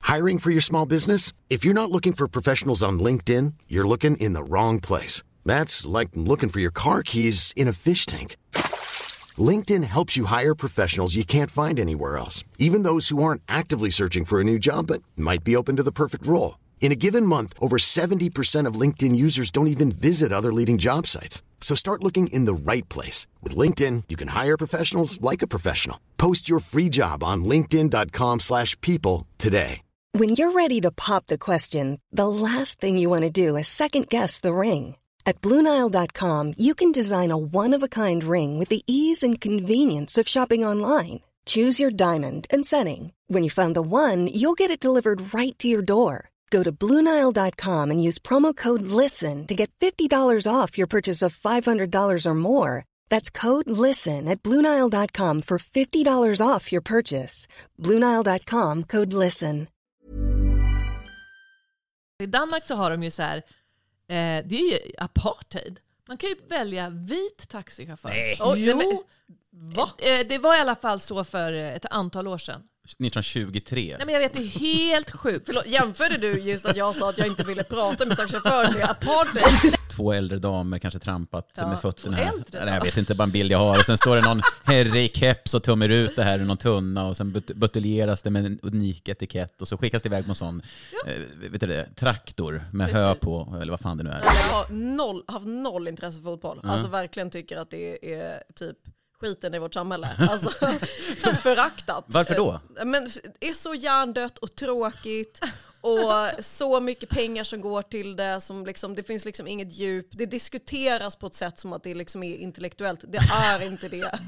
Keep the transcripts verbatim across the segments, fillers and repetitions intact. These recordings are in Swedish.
Hiring for your small business? If you're not looking for professionals on LinkedIn, you're looking in the wrong place. That's like looking for your car keys in a fish tank. LinkedIn helps you hire professionals you can't find anywhere else, even those who aren't actively searching for a new job but might be open to the perfect role. In a given month, over seventy percent of LinkedIn users don't even visit other leading job sites. So start looking in the right place. With LinkedIn, you can hire professionals like a professional. Post your free job on linkedin dot com slash people today. When you're ready to pop the question, the last thing you want to do is second-guess the ring. At Blue Nile dot com, you can design a one-of-a-kind ring with the ease and convenience of shopping online. Choose your diamond and setting. When you find the one, you'll get it delivered right to your door. Go to Blue Nile dot com and use promo code LISTEN to get fifty dollars off your purchase of five hundred dollars or more. That's code LISTEN at Blue Nile dot com for fifty dollars off your purchase. Blue Nile dot com, code LISTEN. I Danmark så har de ju så här, eh, det är ju apartheid. Man kan ju välja vit taxichaufför. Nej. Oh, jo, nej, men, va? Eh, det var i alla fall så för ett antal år sedan. nittonhundratjugotre. Nej, men jag vet, det är helt sjukt. Förlåt, jämförde du just att jag sa att jag inte ville prata med taxichaufför med apartheid? Två äldre damer kanske trampat Ja, med fötterna två här. äldre Nej, jag vet inte, bara en bild jag har. Och sen står det någon herre i keps och tummar ut det här i någon tunna och sen but- buteljeras det med en unik etikett och så skickas det iväg på en sån ja. eh, vet du det, traktor med Precis. hö på, eller vad fan det nu är. Jag har noll, haft noll intresse för fotboll. Ja. Alltså verkligen tycker att det är typ skiten i vårt samhälle. Alltså föraktat. Varför då? Men det är så hjärndött och tråkigt och så mycket pengar som går till det som liksom, det finns liksom inget djup. Det diskuteras på ett sätt som att det liksom är intellektuellt. Det är inte det.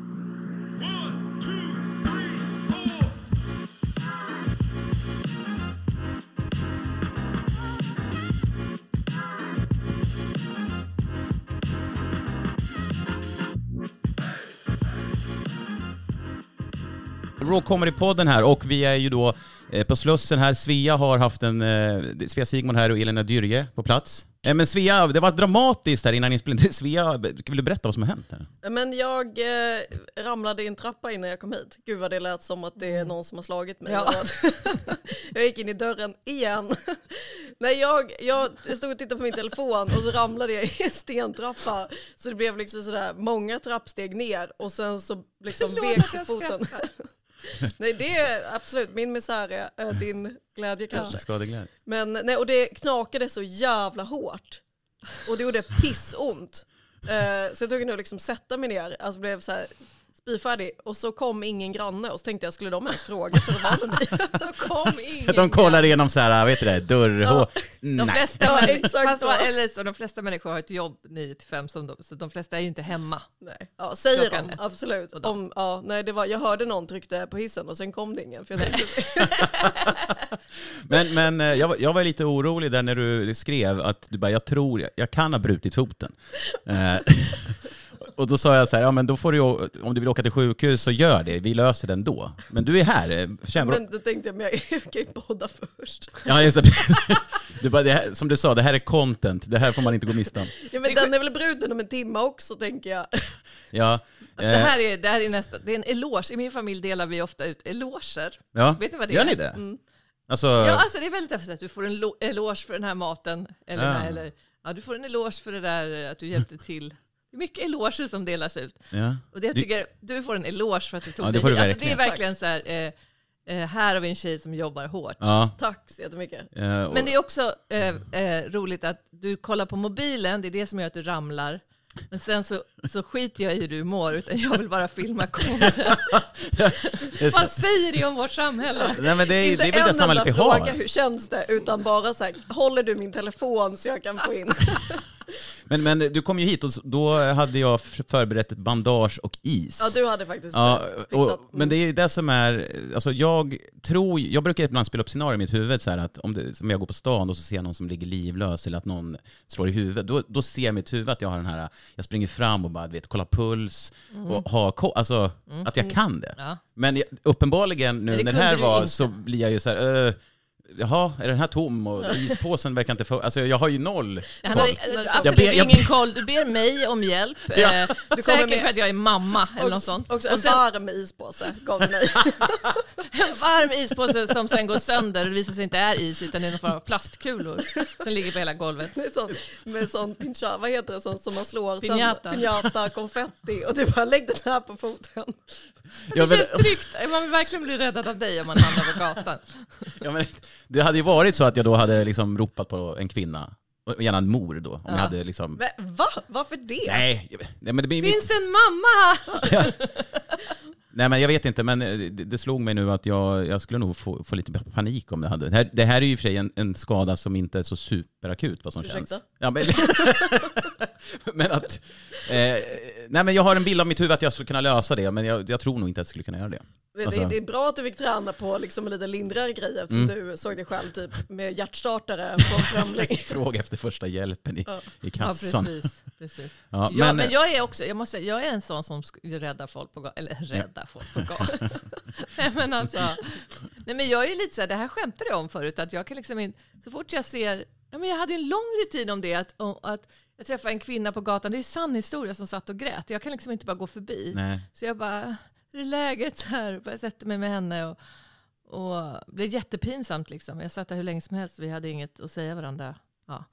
Raw Comedy-podden här och vi är ju då eh, på Slussen här. Svea har haft en, eh, Svea Sigmund här och Elena Dyrje på plats. Eh, men Svea, det var dramatiskt här innan inspelningen. Svea, vill du berätta vad som har hänt här? Men jag eh, ramlade i en trappa innan jag kom hit. Gud vad det lät som att det är någon som har slagit mig. Ja. Jag gick in i dörren igen. Nej, jag, jag stod och tittade på min telefon och så ramlade jag i en stentrappa. Så det blev liksom sådär många trappsteg ner och sen så liksom vek foten. Nej, det är absolut min misär, din glädje kanske. Ja, skadeglädje. Men nej, och det knakade så jävla hårt. Och det gjorde pissont. Uh, så jag tog nog liksom sätta mig ner. Alltså blev så här spyfärdig. Och så kom ingen granne. Och så tänkte jag, skulle de ens fråga för det var mig? Så kom ingen. De kollar igenom så här, vet du det, dörr. Ja. De flesta, ja, män- exakt så. eller så, de flesta människor har ett jobb nio till fem som de, så de flesta är ju inte hemma. Nej. Ja, säger Klockan de, ett. absolut. Om, ja, nej, det var, jag hörde någon tryckte på hissen och sen kom det ingen. För jag tänkte... men men eh, jag, var- jag var lite orolig där när du skrev att du bara, jag tror, jag, jag kan ha brutit foten. Eh, och då sa jag så här, ja men då får du, om du vill åka till sjukhus så gör det, vi löser den då. Men du är här, eh, förtjänar- Men då tänkte jag, men jag kan ju podda först. Ja, just det. Du bara, det här, som du sa, det här är content. Det här får man inte gå miste om. Ja, men den är väl bruten om en timme också, tänker jag. Ja. Alltså, det, här är, det här är nästa, det är en eloge. I min familj delar vi ofta ut eloger. Ja. Vet ni vad det Gör är? ni det? Mm. Alltså, Ja, alltså det är väldigt ofta att du får en lo- eloge för den här maten. Eller, Ja. eller ja, du får en eloge för det där att du hjälpte till. Det är mycket eloger som delas ut. ja. Och det jag tycker, du får en eloge för att du tog Ja, det dig får du hit. Alltså, det är verkligen. verkligen så här, eh, eh, här har vi en tjej som jobbar hårt. Ja. Tack så jättemycket. Eh, och, Men det är också eh, eh, roligt att du kollar på mobilen, det är det som gör att du ramlar. Men sen så, så skiter jag i hur du mår, utan jag vill bara filma content. Vad säger det om vårt samhälle? Nej, men det är, Inte det är väl en det samhället vi enda har. fråga, hur känns det? Utan bara så här, håller du min telefon så jag kan få in? Men, men du kom ju hit och då hade jag förberett ett bandage och is. Ja, du hade faktiskt Ja, fixat. och, men det är ju det som är, alltså jag tror, jag brukar ibland spela upp scenarier i mitt huvud så här att om, det, om jag går på stan och så ser jag någon som ligger livlös eller att någon slår i huvudet, då, då ser jag i mitt huvud att jag har den här, jag springer fram och bara, vet, kolla puls Mm. och ha, ko- alltså att jag kan det. Ja. Men jag, uppenbarligen nu Men det när det kunde här du var inte. så blir jag ju så här, uh, jaha, är den här tom och ispåsen verkar inte få... Alltså jag har ju noll Han koll. har absolut Jag ber- jag- ingen koll. Du ber mig om hjälp. Ja. Eh, säkert för att jag är mamma eller något sånt. Också en Och sen varm ispåse gav du mig. en varm ispåse som sen går sönder och det visar sig inte är is utan det är någon form av plastkulor som ligger på hela golvet. Det är sån, med sån pincha, vad heter det, sån som man slår Piñata. sönder, piñata, konfetti och du bara lägg den här på foten. Ja, Det men, känns tryggt. Man vill verkligen bli räddad av dig om man hamnar på gatan. ja, men, det hade ju varit så att jag då hade liksom ropat på en kvinna, och gärna en mor då, om Ja. jag hade liksom... Men, va? Varför det? Nej, jag vet- nej, men det blir Finns en mamma här? Nej, men jag vet inte, men det, det slog mig nu att jag, jag skulle nog få, få lite panik om det hade. Det här, det här är ju i och för sig en, en skada som inte är så superakut vad som Ursäkta? känns. Ja, men, men att... Eh, nej, men jag har en bild av mitt huvud att jag skulle kunna lösa det, men jag, jag tror nog inte att jag skulle kunna göra det. Det, Alltså- det, det är bra att du fick träna på liksom en lite lindrigare grej eftersom Mm. du såg dig själv typ med hjärtstartare på en främling. Fråga efter första hjälpen i, Ja. i Ja, kassan. precis. precis. Ja, Ja, men, men, jag är också, jag måste säga, jag är en sån som sk- räddar folk på gatan, eller räddar folk på gatan. nej men alltså, nej men jag är lite så här, det här skämtade jag om förut, att jag kan liksom inte, så fort jag ser, ja men jag hade en lång rutin om det, att, om, att jag träffade en kvinna på gatan, det är sann historia, som satt och grät, jag kan liksom inte bara gå förbi. nej. Så jag bara, det är läget så här, jag sätter mig med henne och, och det blev jättepinsamt liksom. Jag satt där hur länge som helst, vi hade inget att säga varandra. Ja.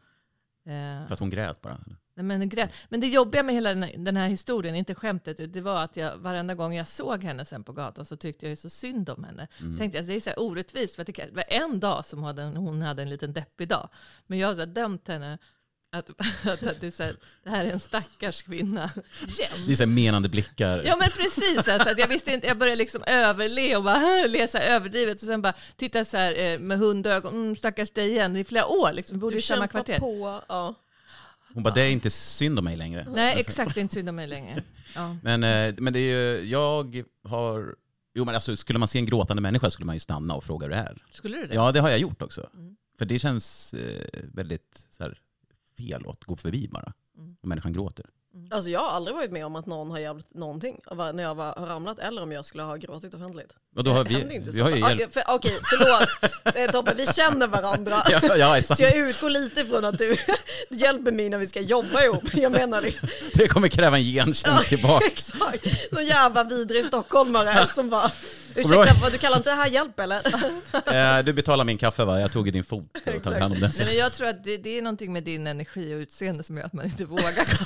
Eh. För att hon grät bara. Nej, men, grät. men det jobbiga med hela den här, den här historien, inte skämtet, det var att jag varenda gång jag såg henne sen på gatan så tyckte jag ju så synd om henne. Mm. Så tänkte jag, det är så här orättvist, för att det var en dag som hade en, hon hade en liten deppig dag. Men jag har så här dömt henne att, att, att det, är så här, det här är en stackars kvinna. Jämt. Det är så här menande blickar. Ja men precis, så att jag visste inte, jag började liksom överle och bara läsa överdrivet och sen bara titta så här eh, med hundögon, mm, stackars dig igen, i flera år liksom, vi bodde Du i samma kämpar kvarter. på, ja. Hon bara, det är inte synd om mig längre. Nej exakt, det är inte synd om mig längre. Ja. Men, eh, men det är ju, jag har... Jo, men alltså, skulle man se en gråtande människa skulle man ju stanna och fråga hur det är. Skulle du det? Ja, det har jag gjort också. Mm. För det känns eh, väldigt så här, fel att gå förbi bara. Mm. Om människan gråter. Alltså jag har aldrig varit med om att någon har hjälpt någonting när jag var, har ramlat eller om jag skulle ha gråtit offentligt. Och då har Det händer vi, inte vi så. har ju Ah, hjälpt. för, Okej, förlåt. Eh, Tobbe, vi känner varandra. Ja, ja, är sant. Så jag utgår lite från att du hjälper mig när vi ska jobba ihop. Jag menar det. Det kommer kräva en gentjänst tillbaka. Exakt. Så jävla vidrig stockholmare som bara, bra. ursäkta, vad du kallar inte det här hjälp eller? Eh, du betalar min kaffe va? Jag tog i din fot och tog hand om den. Nej, men jag tror att det, det är någonting med din energi och utseende som gör att man inte vågar.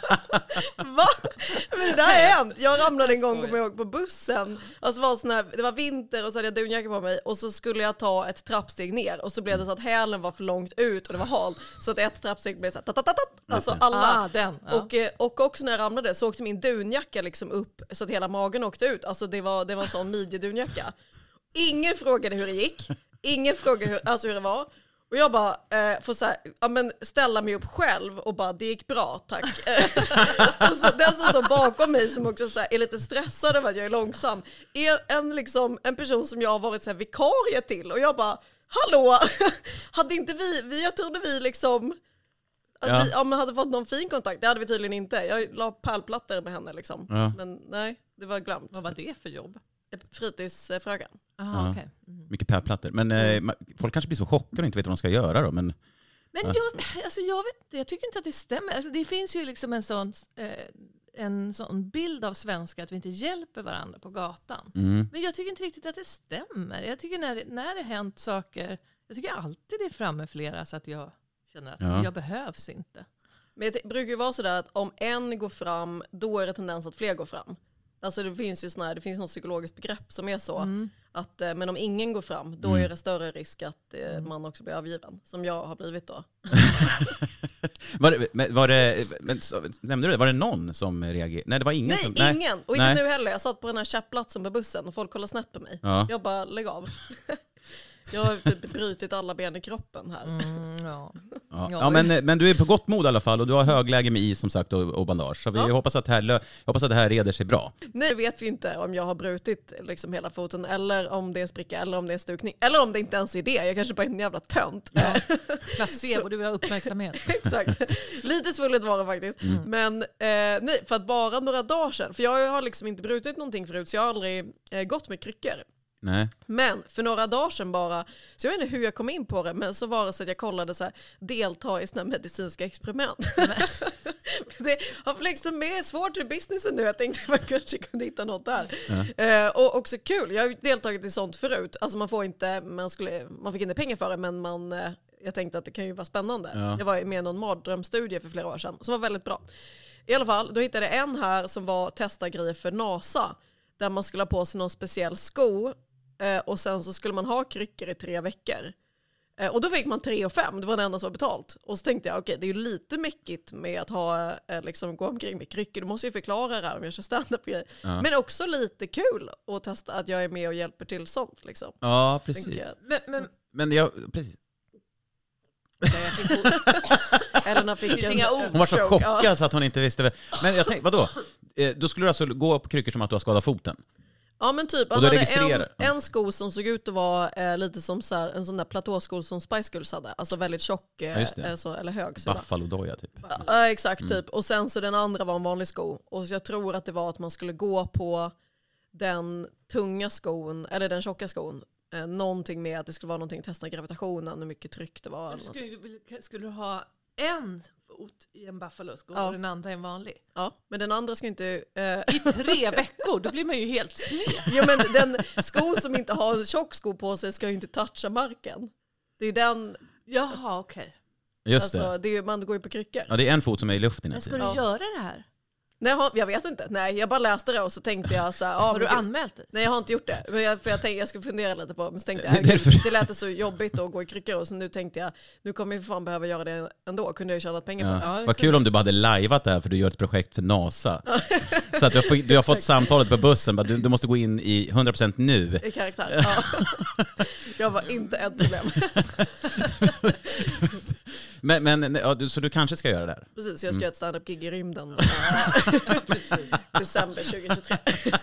Va? Men det där har hänt. Jag ramlade en Jag gång skojar. kommer jag ihåg, på bussen. Alltså det, var sån här, det var vinter och så hade jag dunjacka på mig och så skulle jag ta ett trappsteg ner och så blev det så att hälen var för långt ut och det var halt. Så att ett trappsteg blev så här, tatatatat, alltså alla. Ah, den. Ja. Och, eh, och också när jag ramlade så åkte min dunjacka liksom upp så att hela magen åkte ut. Alltså det var, det var en sån midjedunjacka. Ingen frågade hur det gick. Ingen frågade hur, alltså hur det var. Och jag bara eh, får så här, ja, men ställa mig upp själv och bara, det gick bra, tack. Och så den som står bakom mig som också så här, är lite stressad över att jag är långsam är en, liksom, en person som jag har varit så här, vikarie till. Och jag bara, hallå, hade inte vi, vi jag trodde vi liksom... Att Ja. vi ja, men hade fått någon fin kontakt, det hade vi tydligen inte. Jag la pärlplattor med henne liksom. Ja. Men nej, det var glömt. Vad var det för jobb? Fritidsfröken. Aha, Ja. okej. Mm. Mycket pärlplattor. Men eh, ma- folk kanske blir så chockade och inte vet vad de ska göra då. Men Men Ja. jag, alltså jag, vet, inte, jag tycker inte att det stämmer. Alltså det finns ju liksom en sån, eh, en sån bild av svenskar att vi inte hjälper varandra på gatan. mm. Men jag tycker inte riktigt att det stämmer. Jag tycker när, när det hänt saker, jag tycker alltid det är framme flera så att jag känner att Ja. jag behövs inte. Men det brukar ju vara sådär att om en går fram, då är det tendens att fler går fram. Alltså det finns ju sån här, det finns något psykologiskt begrepp som är så. Mm. Att, eh, men om ingen går fram, då Mm. är det större risk att eh, man också blir övergiven. Som jag har blivit då. Var det, men, var det, men, så, nämnde du det? Var det någon som reagerade? Nej, det var ingen Nej, som... ingen! Och inte Nej. nu heller. Jag satt på den här käppplatsen på bussen och folk kollade snett på mig. Ja. Jag bara, lägg av. Jag har typ brutit alla ben i kroppen här. Mm, ja. Ja. Ja. Ja, men, men du är på gott mod i alla fall och du har högläge med is som sagt och, och bandage. Så vi Ja. hoppas, att det här, lö- jag hoppas att det här reder sig bra. Nej, vet vi inte om jag har brutit liksom hela foten eller om det är en spricka eller om det är en stukning. Eller om det inte ens är det. Jag kanske bara är en jävla tönt. Placebo, du vill ha uppmärksamhet. Exakt. Lite svullet var det faktiskt. Mm. Men eh, nej, för att bara några dagar sedan. För jag har liksom inte brutit någonting förut så jag har aldrig eh, gått med kryckor. Nej. Men för några dagar sedan bara, så jag vet inte hur jag kom in på det, men så var det så att jag kollade så här, delta i såna här medicinska experiment. Det har liksom mer svårt i businessen nu, jag tänkte att man kanske kunde hitta något där. Ja. Eh, och också kul, jag har deltagit i sånt förut, alltså man får inte, man, skulle, man fick inte pengar för det, men man, eh, jag tänkte att det kan ju vara spännande. Ja. Jag var med i någon mardrömstudie för flera år sedan, som var väldigt bra. I alla fall, då hittade jag en här som var testargrejer för NASA, där man skulle ha på sig någon speciell sko. Eh, och sen så skulle man ha kryckor i tre veckor. Eh, och då fick man tre och fem, det var det enda som var betalt. Och så tänkte jag, okej, okay, det är ju lite mäckigt med att ha, eh, liksom, gå omkring med kryckor. Du måste ju förklara det här om jag kör stand-up-grej. Ja. Men också lite kul att testa att jag är med och hjälper till sånt. Liksom. Ja, precis. Men, men, men jag, precis. Elena fick en, hon var så chockad ja. Så att hon inte visste. Men jag tänkte, vadå? Eh, då skulle du alltså gå på kryckor som att du har skadat foten? Ja men typ, han hade en, en sko som såg ut att vara eh, lite som så här, en sån där platåsko som Spice Girls hade. Alltså väldigt tjock, eh, ja, så, eller hög. Buffalo-doja typ. Ja, exakt, mm. typ. Och sen så den andra var en vanlig sko. Och så jag tror att det var att man skulle gå på den tunga skon, eller den tjocka skon. Eh, någonting med att det skulle vara någonting, testa gravitationen, hur mycket tryck det var. Skulle, skulle du ha en fot i en buffalo-sko ja. Och den andra en vanlig? Ja, men den andra ska inte... Eh... I tre veckor, då blir man ju helt sned. Jo, men den sko som inte har en tjock sko på sig ska ju inte toucha marken. Det är den... Jaha, okej. Okay. Just alltså, det. det är, man går ju på kryckor. Ja, det är en fot som är i luften. Men ska du ja. göra det här? Nej, jag vet inte. Nej, jag bara läste det och så tänkte jag så här, har ah, du anmält det? Nej, jag har inte gjort det. Men jag, för jag tänkte jag skulle fundera lite på, men så tänkte jag, det, det lät så jobbigt att gå i kryckor och så nu tänkte jag, nu kommer jag för fan behöva göra det ändå. Kunde jag ju tjäna pengar ja. på det. Ja, vad kul om du bara hade lajvat det här för du gör ett projekt för NASA. Så att du har, fått, du har fått samtalet på bussen, du, du måste gå in i hundra procent nu. I karaktär, ja. Jag var inte ett problem. Men, men ja, så du kanske ska göra det här? Precis, jag ska mm. göra ett stand-up-gig i rymden. December tjugohundratjugotre.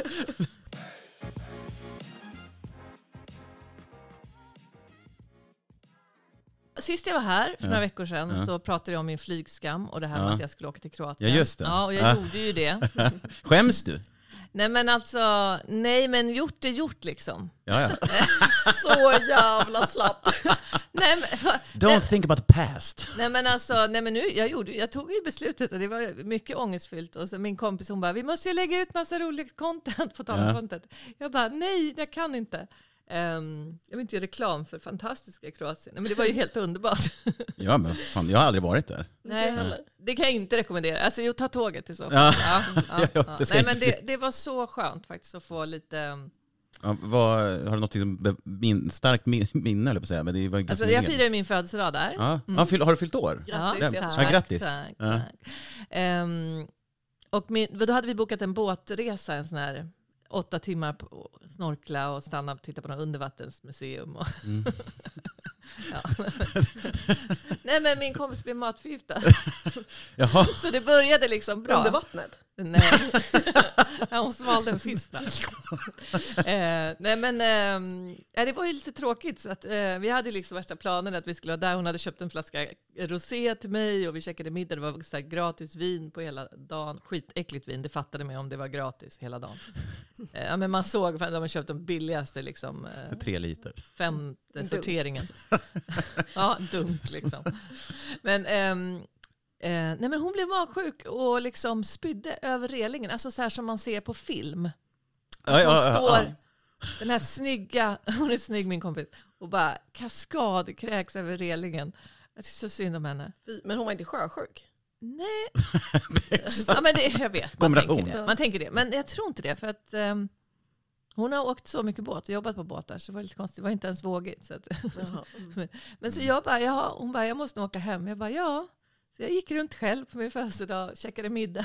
Sist jag var här för ja. några veckor sedan ja. så pratade jag om min flygskam och det här ja. med att jag skulle åka till Kroatien. Ja, just det. Ja, och jag ja. gjorde ju det. Skäms du? Nej men alltså, nej men gjort är gjort liksom. Ja, ja. Så jävla slappt. Nej, men, Don't nej, think about the past. Nej men alltså, nej men nu, jag, gjorde, jag tog ju beslutet och det var mycket ångestfyllt. Och så min kompis hon bara, vi måste ju lägga ut massa roligt content på tal om ja. content. Jag bara, nej jag kan inte. Um, jag vill inte göra reklam för fantastiska Kroatien. Men det var ju helt underbart. Ja, men fan, jag har aldrig varit där. Nej, det kan jag inte rekommendera. Alltså, jag tar tåget till så. Ja. Ja, ja, ja. det Nej, men det, det var så skönt faktiskt att få lite... Ja, vad, har du något liksom min, starkt minne eller på att säga? Men det var alltså, jag firade min födelsedag där. Ja. Mm. Ja, fyll, har du fyllt år? Grattis. Ja, ja, grattis. Tack, ja. tack. Um, och min, då hade vi bokat en båtresa, en sån här åtta timmar på snorkla och stanna och titta på något undervattensmuseum. Och mm. ja. Nej men min kompis blev matförgiftad. Jaha. Så det började liksom bra. Under vattnet? Nej. Ja, hon svalde en fisk där. eh, nej men eh, det var ju lite tråkigt så att eh, vi hade liksom värsta planen att vi skulle vara där. Hon hade köpt en flaska rosé till mig och vi käkade middag. Det var så här gratis vin på hela dagen. Skitäckligt vin, det fattade mig om det var gratis hela dagen. Eh, ja, men man såg, för de har köpt de billigaste liksom. Eh, Tre liter. Femte sorteringen. Ja, dumt liksom. Men ehm, Eh, nej men hon blev magsjuk och liksom spydde över relingen. Alltså så här som man ser på film. Hon ja, ja, står, ja. den här snygga, hon är snygg min kompis, och bara kaskad kräks över relingen. Jag tycker så synd om henne. Men hon var inte sjösjuk? Nej. Ja, men det, jag vet, man tänker, det. man tänker det. Men jag tror inte det för att um, hon har åkt så mycket båt och jobbat på båtar så det var lite konstigt. Det var inte ens vågigt. Så att mm. Men så jag bara, ja, hon bara, jag måste åka hem. Jag bara, ja. Så jag gick runt själv på min födelsedag, käkade middag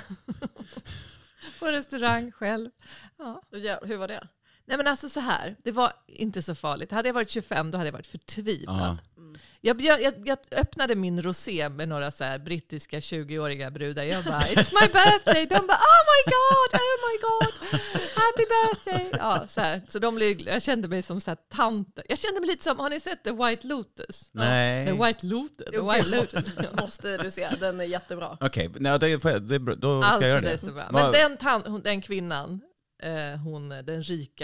på en restaurang själv. Ja. Ja, hur var det? Nej men alltså så här, det var inte så farligt. Hade jag varit tjugofem då hade jag varit förtvivlad. Ja. Mm. Jag, jag, jag öppnade min rosé med några så här brittiska tjugoåriga brudar. Jag bara, it's my birthday. De bara, oh my god, oh my god, happy birthday. Ja, så här. Så de blev, jag kände mig som så här tant. Jag kände mig lite som, har ni sett The White Lotus? Nej. The White Lotus. The White Lotus. Måste du se, den är jättebra. Okej, okay. det, det, då ska alltså, jag göra det. det. Är så bra. Men den, tan- den kvinnan, eh, hon, den rika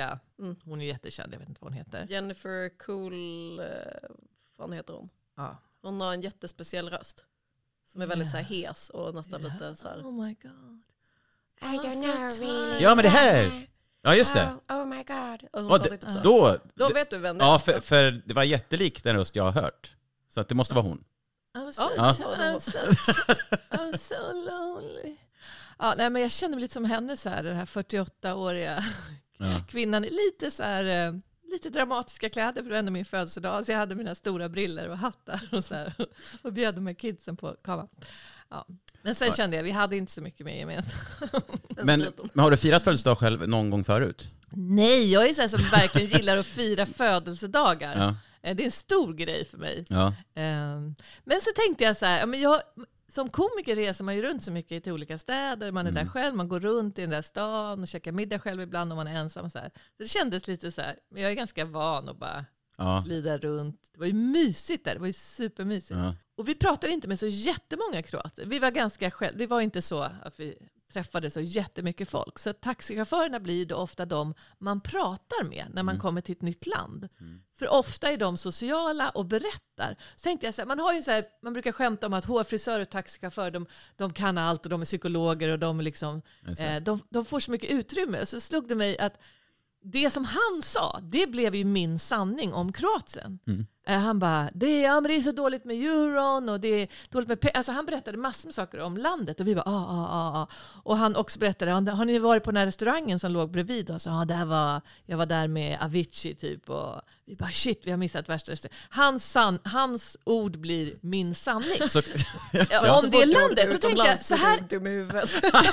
Mm. Hon är jättekänd, jag vet inte vad hon heter. Jennifer Cool, eh, vad fan heter hon? Ja. Hon har en jättespeciell röst. Som är väldigt yeah. så här hes och nästan yeah. lite så här. Oh my god. I don't know really. Ja men det här. Ja just det. Oh, oh my god. Och d- typ då, då vet du vem det är. Ja för, för det var jättelikt den röst jag har hört. Så att det måste vara hon. I'm so, ja. I'm so, I'm so lonely. Ja, nej, men jag känner mig lite som henne så här, den här fyrtioåtta-åriga ja. kvinnan. Lite så här, lite dramatiska kläder för det var ändå min födelsedag. Så jag hade mina stora briller och hattar och så här, och bjöd med kidsen på kava. Ja. Men sen ja. kände jag, vi hade inte så mycket mer gemensamt. Men, men har du firat födelsedag själv någon gång förut? Nej, jag är så här som verkligen gillar att fira födelsedagar. Ja. Det är en stor grej för mig. Ja. Men så tänkte jag så här, men jag, som komiker reser man ju runt så mycket till olika städer. Man är mm. där själv, man går runt i den där stan och käkar middag själv ibland om man är ensam. Så, här. Så det kändes lite så här, men jag är ganska van att bara ja. glida runt. Det var ju mysigt där, det var ju supermysigt. Ja. Och vi pratade inte med så jättemånga kroater. Vi var ganska själv, det var inte så att vi träffade så jättemycket folk. Så taxichaufförerna blir då ofta de man pratar med när man mm. kommer till ett nytt land. Mm. För ofta är de sociala och berättar. Så tänkte jag så här, man har ju så här, man brukar skämta om att hårfrisör och taxichaufför, de, de kan allt och de är psykologer och de, liksom, eh, de, de får så mycket utrymme. Och så slog det mig att det som han sa, det blev ju min sanning om Kroatien. Mm. Eh, han bara, det är, ja, men det är så dåligt med euron och det är dåligt med pe-. Alltså han berättade massor med saker om landet och vi bara, ah, ah, ah, ah. Och han också berättade, har ni varit på den här restaurangen som låg bredvid? Och så, ah, det här var, jag var där med Avicii typ och vi bara, shit, vi har missat värsta restaurangen. Hans, san, hans ord blir min sanning. Så, ja, om det landet, så tänkte jag, så här... dum i huvudet.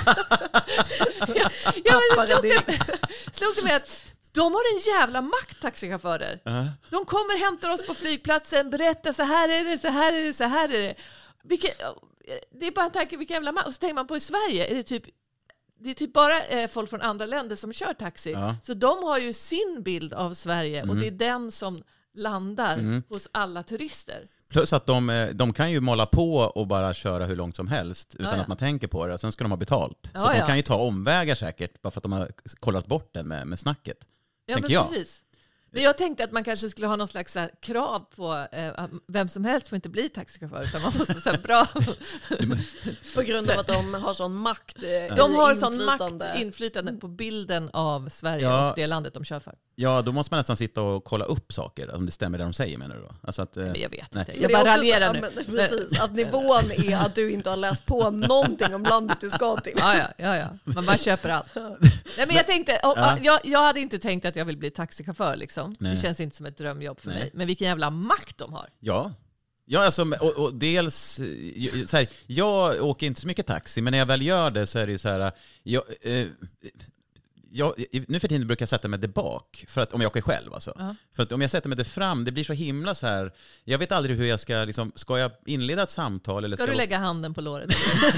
ja, ja, men det slog det, slog det med att de har en jävla makt, taxichaufförer. Uh-huh. De kommer, hämtar oss på flygplatsen, berättar så här är det, så här är det, så här är det. Vilket, det är bara en tanke, vilken jävla makt. Och så tänker man på i Sverige, är det typ, det är typ bara eh, folk från andra länder som kör taxi. Uh-huh. Så de har ju sin bild av Sverige mm. och det är den som landar mm. hos alla turister. Plus att de, de kan ju måla på och bara köra hur långt som helst utan ja, ja. att man tänker på det. Sen ska de ha betalt. Ja, så ja. de kan ju ta omvägar säkert bara för att de har kollat bort den med, med snacket. Ja, men jag. precis. Men jag tänkte att man kanske skulle ha någon slags här, krav på eh, vem som helst får inte bli taxichaufför utan man måste säga bra. På grund av att de har sån makt eh, De har sån makt, inflytande på bilden av Sverige ja. och det landet de kör för. Ja, då måste man nästan sitta och kolla upp saker om det stämmer det de säger, menar du då? Alltså att, eh, men jag vet nej. inte. Jag bara raljerar nu. Men, precis, att nivån är att du inte har läst på någonting om landet du ska till. Ja, ja, ja, ja. Man bara köper allt. Nej, men jag tänkte, oh, ja. jag, jag hade inte tänkt att jag vill bli taxichaufför liksom. Nej. Det känns inte som ett drömjobb för Nej. mig. Men vilken jävla makt de har. Ja. Ja, alltså, och, och dels, så här, jag åker inte så mycket taxi, men när jag väl gör det så är det ju så här, jag, eh, jag, nu för tiden brukar jag sätta mig där bak, för att, om jag åker själv alltså. Uh-huh. För att om jag sätter mig där fram, det blir så himla så här, jag vet aldrig hur jag ska, liksom, ska jag inleda ett samtal? Eller ska, ska du lägga handen på låret?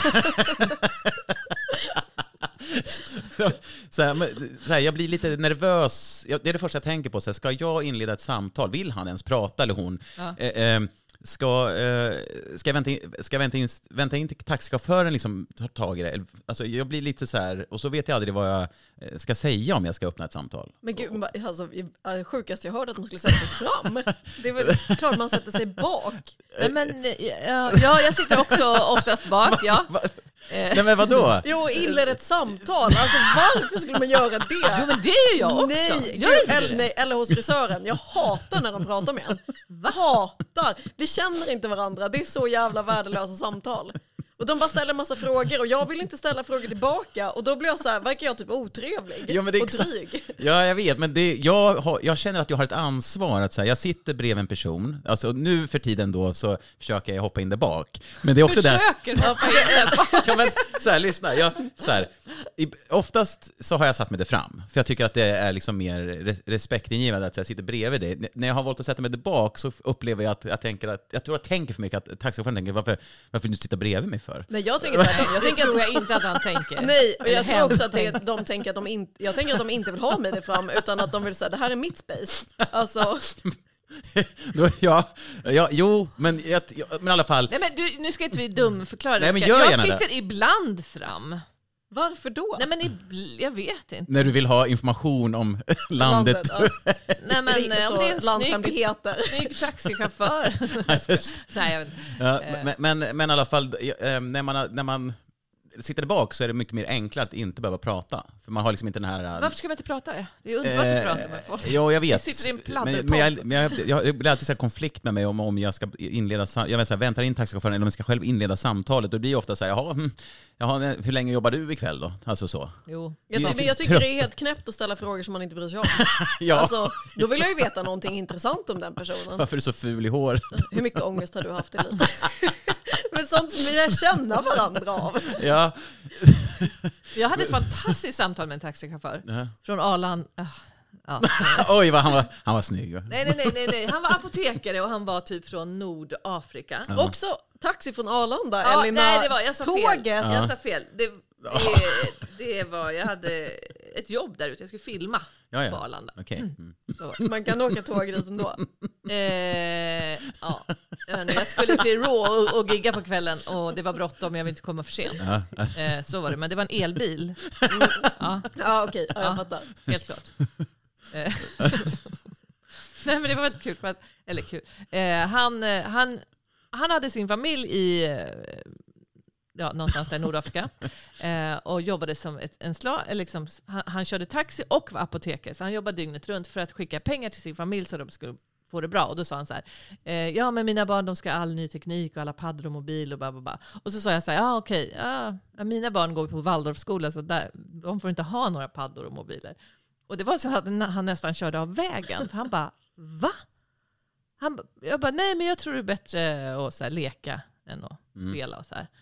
så här, men, så här, jag blir lite nervös. Det är det första jag tänker på. Så här, ska jag inleda ett samtal? Vill han ens prata eller hon? Ja. Eh, eh, ska, eh, ska jag vänta in, ska jag vänta in, vänta in till taxichauffören liksom tar tag i det? Alltså, jag blir lite så här, och så vet jag aldrig vad jag ska säga om jag ska öppna ett samtal. Men gud, alltså, sjukast jag hörde att man skulle sätta sig fram. Det är väl klart man sätter sig bak. Men, ja, jag sitter också oftast bak, ja. Nej men vadå? Jo, inleda ett samtal. Alltså varför skulle man göra det? Jo men det är jag också. Nej, gud, eller, nej, eller hos frisören. Jag hatar när de pratar med en. Va? Hatar. Vi känner inte varandra. Det är så jävla värdelösa samtal. Och de bara ställer en massa frågor och jag vill inte ställa frågor tillbaka. Och då blir jag så här, verkar jag typ otrevlig ja, men det är och dryg. Ja, jag vet, men det, jag, har, jag känner att jag har ett ansvar att säga. Jag sitter bredvid en person, alltså nu för tiden då så försöker jag hoppa in där bak. Men det är också försöker där... hoppa in där bak? Ja, men så här, lyssna. Jag, så här, i, oftast så har jag satt mig där fram, för jag tycker att det är liksom mer res, respektingivande att jag sitter bredvid dig. N- när jag har valt att sätta mig där bak så upplever jag att jag tänker att, jag tror jag tänker för mycket att taxichauffören tänker, varför, varför du sitter bredvid mig för? Nej, jag tänker att jag tänker tror jag inte att han tänker. Nej, och jag tror också att det, de tänker att de inte, jag tänker att de inte vill ha mig där fram, utan att de vill säga det här är mitt space. Alltså ja, ja, jo, men, jag, men i alla fall. Nej, men du, nu ska inte vi dumförklara det. Nej, men jag jag sitter det. ibland fram. Varför då? Nej men i, jag vet inte. När du vill ha information om landet. landet ja. Nej men det är om det är en landshemligheter. snygg, snygg taxichaufför. Nej jag vet inte. Ja, men, men, men i alla fall, när man, när man sitter där bak så är det mycket mer enklare att inte behöva prata. För man har liksom inte den här... Varför ska man inte prata det? Det är underbart eh, att prata med folk. Ja, jag vet. Jag sitter i en men, men, jag, men jag, jag, jag blir alltid så här konflikt med mig om, om jag ska inleda... Jag vet, så här, väntar in taxichauffören eller om jag ska själv inleda samtalet. Då blir det ofta så här, jaha, jaha, hur länge jobbar du ikväll då? Alltså så. Jo. Jag, ty- men jag tycker det är helt knäppt att ställa frågor som man inte bryr sig om. Ja. Alltså, då vill jag ju veta någonting intressant om den personen. Varför är du så ful i hår? Hur mycket ångest har du haft i livet? Men sånt som vi lär känna varandra av. Ja. Jag hade ett fantastiskt samtal med en taxichaufför Uh-huh. från Arlanda. Uh, ja. Oj, vad han var, han var snygg. Va? Nej, nej, nej, nej, nej. Han var apotekare och han var typ från Nordafrika. Ja. Också taxi från Arlanda, Ja, Elina. nej, det var, jag sa Tåget. fel. Ja. Jag sa fel. Det, det, det var, jag hade ett jobb där ute. Jag skulle filma Ja, ja. på Arlanda. Okej. Mm. Så. Man kan åka tåg dit ändå. Eh, ja. Jag skulle till Raw och, och gigga på kvällen och det var bråttom, jag vill inte komma för sent. Ja. Eh, så var det, men det var en elbil. Ja, Ja, okej. Ja, jag Ja. fattar. helt klart. Eh, Nej, men det var väldigt kul. För att, eller kul. Eh, han, eh, han, han hade sin familj i... eh, Ja, någonstans där i Nordafrika. Eh, och jobbade som ett, en slag, eller liksom, han, han körde taxi och var apotekare. Så han jobbade dygnet runt för att skicka pengar till sin familj så de skulle få det bra. Och då sa han så här, eh, ja men mina barn de ska ha all ny teknik och alla paddor och mobil och bara, bara, bara. Och så sa jag så här, ja okej, ja, mina barn går på Waldorfskola så där, de får inte ha några paddor och mobiler. Och det var så att han nästan körde av vägen. Han bara, va? Han, jag bara, nej men jag tror det är bättre att så här, leka än att Mm. spela och så här.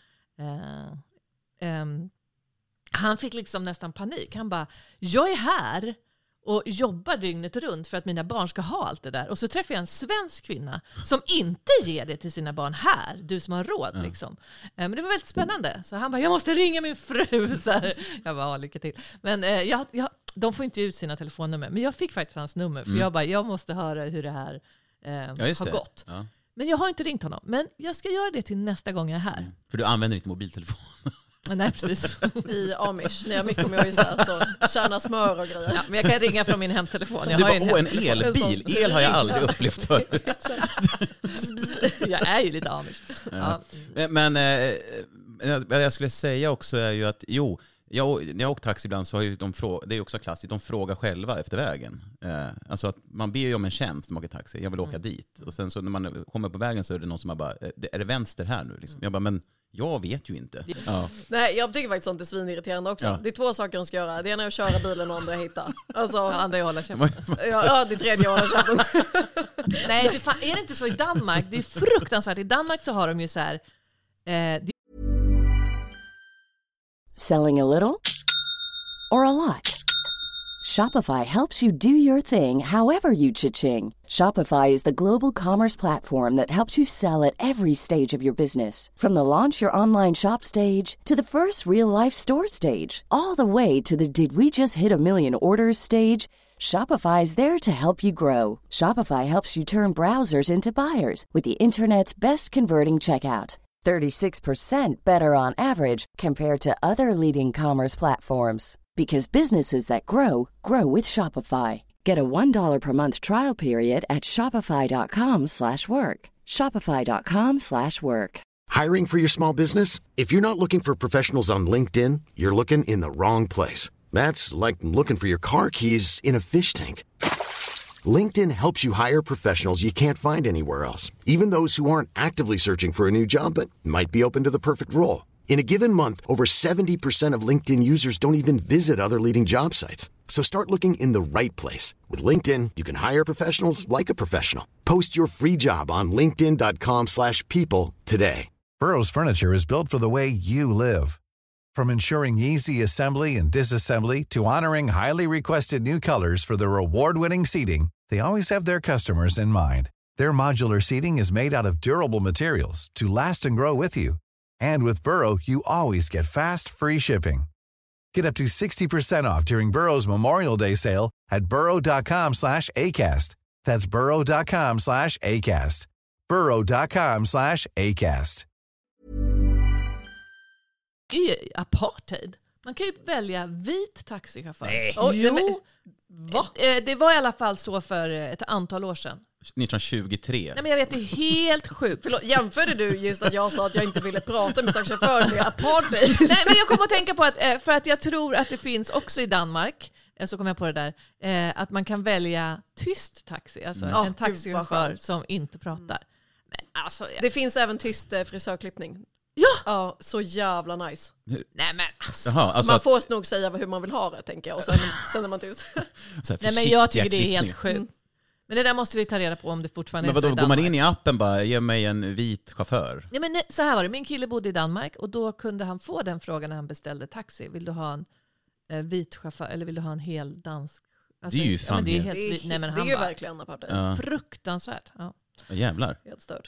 Uh, um, han fick liksom nästan panik. Han bara, jag är här och jobbar dygnet runt för att mina barn ska ha allt det där. Och så träffar jag en svensk kvinna som inte ger det till sina barn här. Du som har råd Ja. liksom. Uh, men det var väldigt spännande. Så han bara, jag måste ringa min fru. Så här. Jag bara, lycka till. Men uh, jag, jag, de får inte ut sina telefonnummer. Men jag fick faktiskt hans nummer. För Mm. jag bara, jag måste höra hur det här uh, Ja, just har det. gått. Ja. Men jag har inte ringt honom. Men jag ska göra det till nästa gång jag är här. Mm. För du använder inte mobiltelefon. Nej, precis. I Amish. När jag mycket om jag är så här, så tjäna smör och grejer. Ja, men jag kan ringa från min hemtelefon. Jag Du har bara, ju en åh en hemtelefon. elbil. El har jag aldrig upplevt förut. Jag är ju lite amish. Ja. Ja. Men eh, vad jag skulle säga också är ju att, jo, jag, när jag åker taxi ibland så har ju de fråga, det är ju också klassiskt, de frågar själva efter vägen. Eh, alltså att man ber ju om en tjänst när man åker taxi, jag vill åka Mm. dit. Och sen så när man kommer på vägen så är det någon som har bara, är det vänster här nu? Liksom. Jag bara, men jag vet ju inte. Ja. Nej, jag tycker faktiskt sånt är svinirriterande också. Ja. Det är två saker de ska göra. Det ena är att köra bilen och andra är att hitta. Alltså, Ja, andra är hålla käften. ja, ja, det tredje är att hålla käften. Nej, för fan, är det inte så i Danmark? Det är fruktansvärt. I Danmark så har de ju så här... Eh, det- Selling a little or a lot? Shopify helps you do your thing however you cha-ching. Shopify is the global commerce platform that helps you sell at every stage of your business. From the launch your online shop stage to the first real-life store stage, all the way to the did we just hit a million orders stage. Shopify is there to help you grow. Shopify helps you turn browsers into buyers with the internet's best converting checkout. thirty-six percent better on average compared to other leading commerce platforms. Because businesses that grow, grow with Shopify. Get a one dollar per month trial period at shopify.com slash work. Shopify.com slash work. Hiring for your small business? If you're not looking for professionals on LinkedIn, you're looking in the wrong place. That's like looking for your car keys in a fish tank. LinkedIn helps you hire professionals you can't find anywhere else, even those who aren't actively searching for a new job but might be open to the perfect role. In a given month, over seventy percent of LinkedIn users don't even visit other leading job sites. So start looking in the right place. With LinkedIn, you can hire professionals like a professional. Post your free job on linkedin.com slash people today. Burrow's furniture is built for the way you live. From ensuring easy assembly and disassembly to honoring highly requested new colors for their award-winning seating, they always have their customers in mind. Their modular seating is made out of durable materials to last and grow with you. And with Burrow, you always get fast, free shipping. Get up to sixty percent off during Burrow's Memorial Day sale at burrow.com slash ACAST. That's burrow.com slash ACAST. burrow.com slash ACAST. det är ju apartheid Man kan ju välja vit taxichaufför. Nej. Oh, Jo, nej, men, va? Eh, det var i alla fall så för ett antal år sedan. nittonhundratjugotre. Nej, men jag vet, det är helt sjukt. Förlåt, jämförde du just att jag sa att jag inte ville prata med taxichaufför med apartheid? Nej, men jag kommer att tänka på att, eh, för att jag tror att det finns också i Danmark, eh, så kommer jag på det där, eh, att man kan välja tyst taxi. Alltså Mm. en Oh, gud, vad taxichaufför skönt. som inte pratar. Men alltså, jag... Det finns även tyst eh, frisörklippning. Ja! Ja, så jävla nice. Nej, men alltså. Jaha, alltså Man att, får nog säga hur man vill ha det, tänker jag. Och sen, sen är man tyst. så här Nej, men jag tycker försiktiga det är helt klippningar. sjukt. Men det där måste vi ta reda på om det fortfarande Men är så vadå, i går man Danmark. in i appen bara, ge mig en vit chaufför? Ja, men nej, så här var det, min kille bodde i Danmark och då kunde han få den frågan när han beställde taxi. Vill du ha en eh, vit chaufför eller vill du ha en hel dansk? Alltså, Det är ju ja, fan men det är helt- helt, Det är, nej, men det han är ju bara, verkligen apartheid. Ja. fruktansvärt. Ja. Ja, jävlar. Helt störd.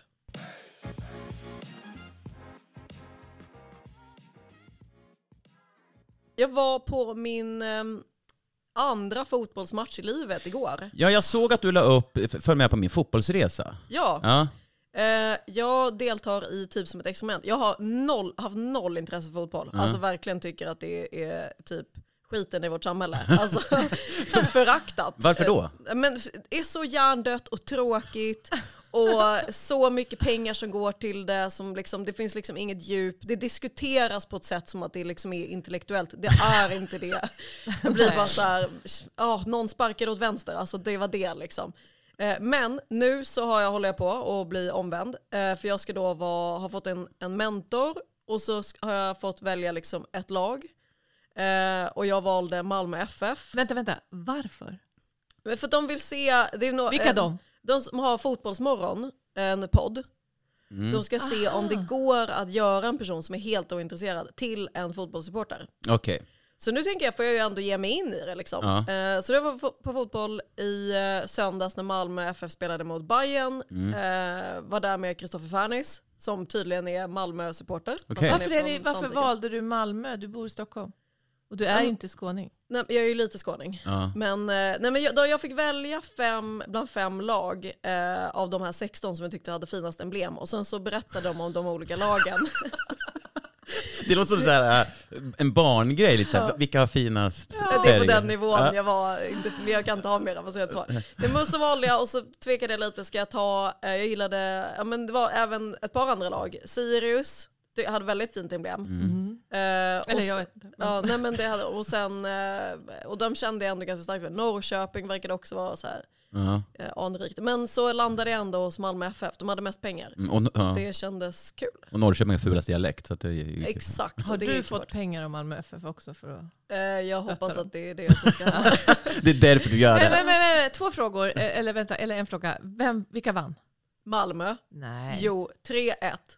Jag var på min eh, andra fotbollsmatch i livet igår. Ja, jag såg att du la upp, följ med på min fotbollsresa. Ja, Ja. eh, jag deltar i typ som ett experiment. Jag har noll, haft noll intresse för fotboll. Ja. Alltså verkligen tycker att det är typ skiten i vårt samhälle. Alltså föraktat. Varför då? Eh, Men det är så hjärndött och tråkigt och så mycket pengar som går till det som liksom, det finns liksom inget djup. Det diskuteras på ett sätt som att det liksom är intellektuellt. Det är inte det. Det blir bara så här, ja, någon sparkar åt vänster. Alltså det var det liksom. Eh, Men nu så har jag, håller jag på att bli omvänd. Eh, För jag ska då vara, ha fått en, en mentor och så sk- har jag fått välja liksom ett lag. Eh, Och jag valde Malmö F F. Vänta, vänta. Varför? Men för att de vill se... Det är nog, Vilka eh, de? De som har Fotbollsmorgon, en podd. Mm. De ska se om det går att göra en person som är helt ointresserad till en fotbollssupporter. Okej. Så nu tänker jag, får jag ju ändå ge mig in i det liksom. Ja. Eh, så det var fo- på fotboll i eh, söndags när Malmö F F spelade mot Bayern. Mm. Eh, var där med Kristoffer Fernis, som tydligen är Malmö-supporter. Okej. Varför, är från ni, varför Sandviken. valde du Malmö? Du bor i Stockholm. Och du är Mm. inte skåning. Nej, jag är ju lite skåning. Ja. Men, eh, nej, men jag, då jag fick välja fem, bland fem lag eh, av de här sexton som jag tyckte hade finast emblem. Och sen så berättade de om de olika lagen. Det låter som så här, äh, en barngrej, lite så här, Ja. vilka har finast Det är på färger? den nivån Ja. jag var. Inte, men jag kan inte ha mer avancerat svar. Det var så vanliga och så tvekade jag lite. Ska jag ta, eh, jag gillade, ja, men det var även ett par andra lag. Sirius, det hade väldigt fint emblem. Mm. Eh, och Eller s- jag vet inte. Ja, nej, men det hade, och sen, eh, och de kände jag ändå ganska starkt för. Norrköping verkade också vara så här Ja. eh, anrikt. Men så landade jag ändå hos Malmö F F. De hade mest pengar. Mm, Och, ja. Det kändes kul. och Norrköping är fulast dialekt. Så att det är ju... Exakt. Har och det är du ju fått klart. pengar av Malmö F F också? För att... Eh, jag hoppas dem? att det är det som ska hända. Det är därför du gör Men, det. men, men, men, två frågor, eh, eller vänta, eller en fråga. Vem, vilka vann? Malmö. Nej. Jo, tre ett.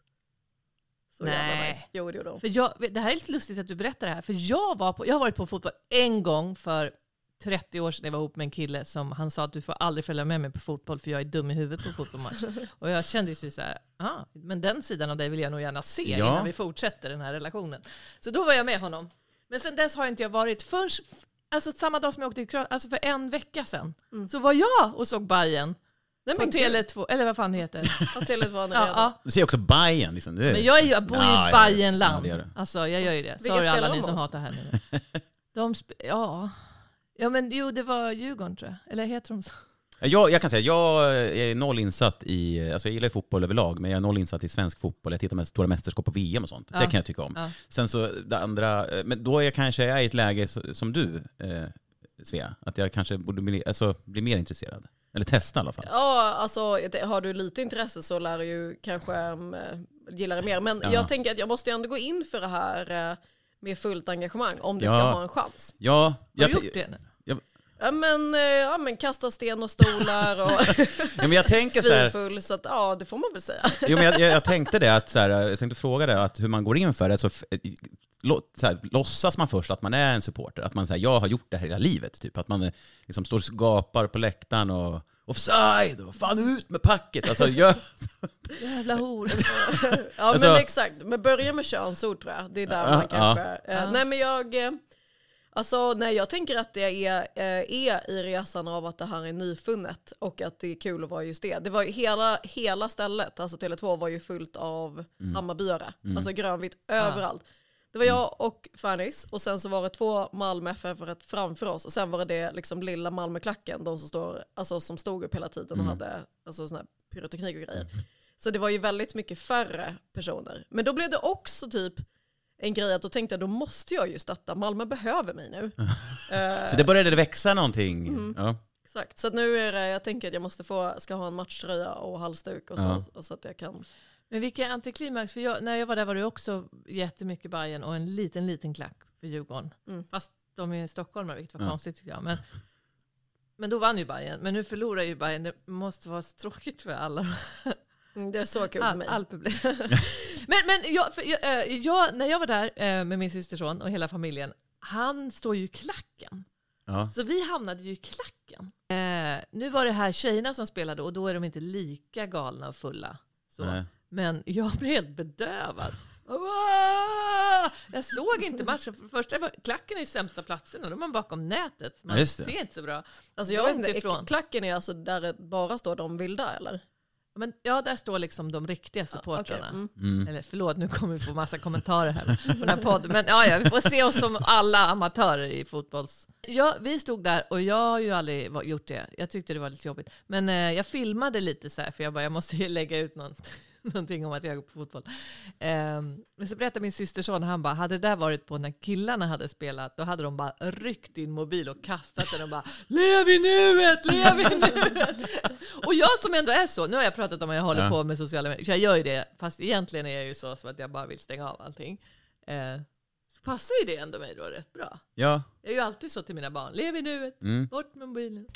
Så jävla Nej. nice. Jo, det gjorde de. För jag, det här är lite lustigt att du berättar det här. För jag, var på, jag har varit på fotboll en gång för trettio år sedan. Jag var ihop med en kille som han sa att du får aldrig följa med mig på fotboll för jag är dum i huvudet på fotbollsmatch. Och jag kände ju så här, ah, men den sidan av dig vill jag nog gärna se Ja. innan vi fortsätter den här relationen. Så då var jag med honom. Men sen dess har inte jag varit först, alltså samma dag som jag åkte till Kroatien, alltså för en vecka sedan, Mm. så var jag och såg Bayern Nej, på men Tele två, eller vad fan det heter. På Tele två ja, redan. ja. Du ser också Bayern. Liksom. Det är... Men jag, är, ju- jag bor ju Ja, i ja, ja, Bayernland. det gör du. Alltså jag gör ju det. Vilka Sorry alla spelar ni de som mot? hatar här nu. De sp- ja. ja, men jo det var Djurgården tror jag. Eller heter de så? Jag, jag kan säga, jag är noll insatt i, alltså jag gillar ju fotboll överlag, men jag är noll insatt i svensk fotboll. Jag tittar med stora mästerskap på V M och sånt. Ja. Det kan jag tycka om. Ja. Sen så det andra, men då är jag kanske jag är i ett läge så- som du, eh, Svea, att jag kanske borde bli, alltså, bli mer intresserad. Eller testa i alla fall. Ja, alltså det- har du lite intresse så lär du ju kanske um, gilla det mer. Men Ja. jag tänker att jag måste ju ändå gå in för det här uh, med fullt engagemang om det Ja. ska ha en chans. Ja, Har jag, du gjort det nu? Ja men, uh, ja, men kasta sten och stolar och ja, men jag tänker så här, svinfull, så att ja, det får man väl säga. jo, men jag, jag, jag tänkte det, att så här, jag tänkte fråga det, att hur man går in för det. Så, f- lå- så här, låtsas man först att man är en supporter, att man säger jag har gjort det här hela livet, typ. Att man eh, liksom står och gapar på läktaren och offside, och fan ut med packet. Alltså, gör, Jävla hor. Ja Alltså- men exakt, men börja med könsord tror jag. Det är där Ja, man ja. kanske... eh, Ja. Nej men jag... eh, Alltså nej, jag tänker att det är, eh, är i resan av att det här är nyfunnet och att det är kul att vara just det. Det var ju hela, hela stället, alltså Tele två var ju fullt av Hammarbyare. Alltså grönvitt överallt. Det var jag och Fernis och sen så var det två Malmö F F rätt framför oss och sen var det, det liksom lilla Malmöklacken, de som, står, alltså, som stod upp hela tiden och mm. hade alltså, sån här pyroteknik och grejer. Mm. Så det var ju väldigt mycket färre personer. Men då blev det också typ en grej att då tänkte jag, då måste jag ju stötta. Malmö behöver mig nu. uh, så det började växa någonting. Mm. Ja. Exakt, så nu är det, jag tänker att jag måste få, ska ha en matchtröja och halsduk och så, ja. och så att jag kan... Men vilka antiklimax, för jag, när jag var där var det också jättemycket Bayern och en liten, liten klack för Djurgården. Mm. Fast de är i Stockholm, vilket var ja. konstigt tycker jag. Men, men då vann ju Bayern, men nu förlorar ju Bayern. Det måste vara så tråkigt för alla. Mm, det är så kul för mig. All, all publik. men men jag, för jag, jag, när jag var där med min systerson och hela familjen, han står ju i klacken. Ja. Så vi hamnade ju i klacken. Eh, nu var det här tjejerna som spelade och då är de inte lika galna och fulla. Så. Men jag blev helt bedövad. Jag såg inte matchen. För första, klacken är ju sämsta platsen och då är man bakom nätet. Man ja, ser inte så bra. Alltså jag vet inte, ifrån. Klacken är alltså där det bara står de vilda eller? Men, ja, där står liksom de riktiga supportrarna. Ja, okay. mm. Eller förlåt, nu kommer vi få massa kommentarer här på den här podden. Men ja, ja, vi får se oss som alla amatörer i fotbolls. Ja, vi stod där och jag har ju aldrig gjort det. Jag tyckte det var lite jobbigt. Men eh, jag filmade lite så här för jag bara, jag måste ju lägga ut någon, någonting om att jag går på fotboll. Eh, men så berättade min systerson, han bara, hade det där varit på när killarna hade spelat, då hade de bara ryckt in mobil och kastat den och bara, lev i nuet, lev i nuet. Och jag som ändå är så, nu har jag pratat om att jag håller ja. på med sociala medier, så jag gör ju det, fast egentligen är jag ju så, så att jag bara vill stänga av allting. Eh, så passar ju det ändå mig då rätt bra. Ja. Jag är ju alltid så till mina barn, lev i nuet, mm. bort med mobilen.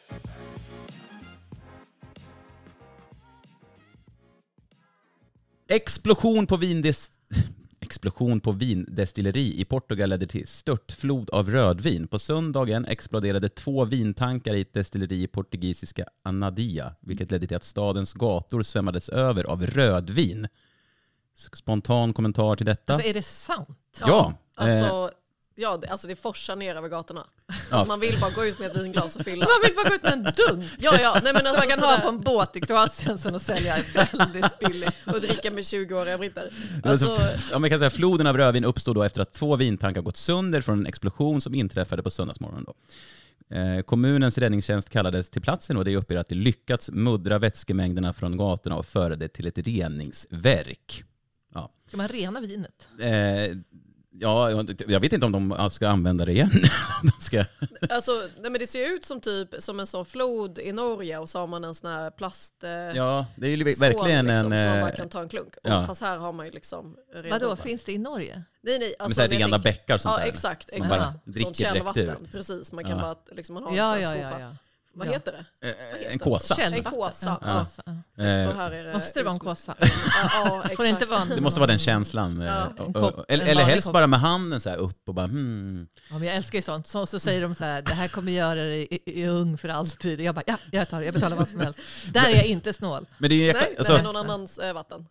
Explosion på vindes... Explosion på vindestilleri i Portugal ledde till störtflod av rödvin. På söndagen exploderade två vintankar i ett destilleri i portugisiska Anadia, vilket ledde till att stadens gator svämmades över av rödvin. Spontan kommentar till detta. Alltså är det sant? Ja. ja alltså... Ja, det, alltså det forsar ner över gatorna. Alltså ja. Man vill bara gå ut med ett vinglas och fylla. Man vill bara gå ut med en dunk. Ja, ja. Nej, men alltså, så man kan ha på en båt i Kroatien sen och sälja väldigt billigt. Och dricka med tjugo-åriga britter. Alltså, alltså, om jag kan säga, floden av rödvin uppstod då efter att två vintankar gått sönder från en explosion som inträffade på söndagsmorgonen. Då. Eh, kommunens räddningstjänst kallades till platsen och det uppger att det lyckats muddra vätskemängderna från gatorna och föra det till ett reningsverk. Ja. Ska man rena vinet? Eh, Ja, jag vet inte om de ska använda det igen. de ska... Alltså, nej, men det ser ut som typ som en sån flod i Norge och så har man en sån här plast. Ja, det är ju verkligen liksom, en. Så man bara kan ta en klunk. Ja. Fast här har man ju liksom. Vadå, finns det i Norge? Nej, nej. Alltså, med rena bäckar som ja, där. exakt, som exakt. bara dricker källvatten. Precis, man kan ja. bara liksom man har ja, en ja, skopa. Ja, ja. Vad ja. heter det? Eh, en kåsa. En kåsa. Ja. Ja. Ja. Och här är det måste det vara en kåsa? ja, ja, Får det inte vara en... Det måste vara den känslan. Ja. Och, och, och, eller eller helst bara med handen så här upp och bara hmm. Ja, men jag älskar ju sånt. Så, så säger de så här, det här kommer göra dig i, i ung för alltid. Jag bara, ja, jag tar det. Jag betalar vad som helst. Där är jag inte snål. Men det är ju, nej, alltså, det är någon annans äh, vatten.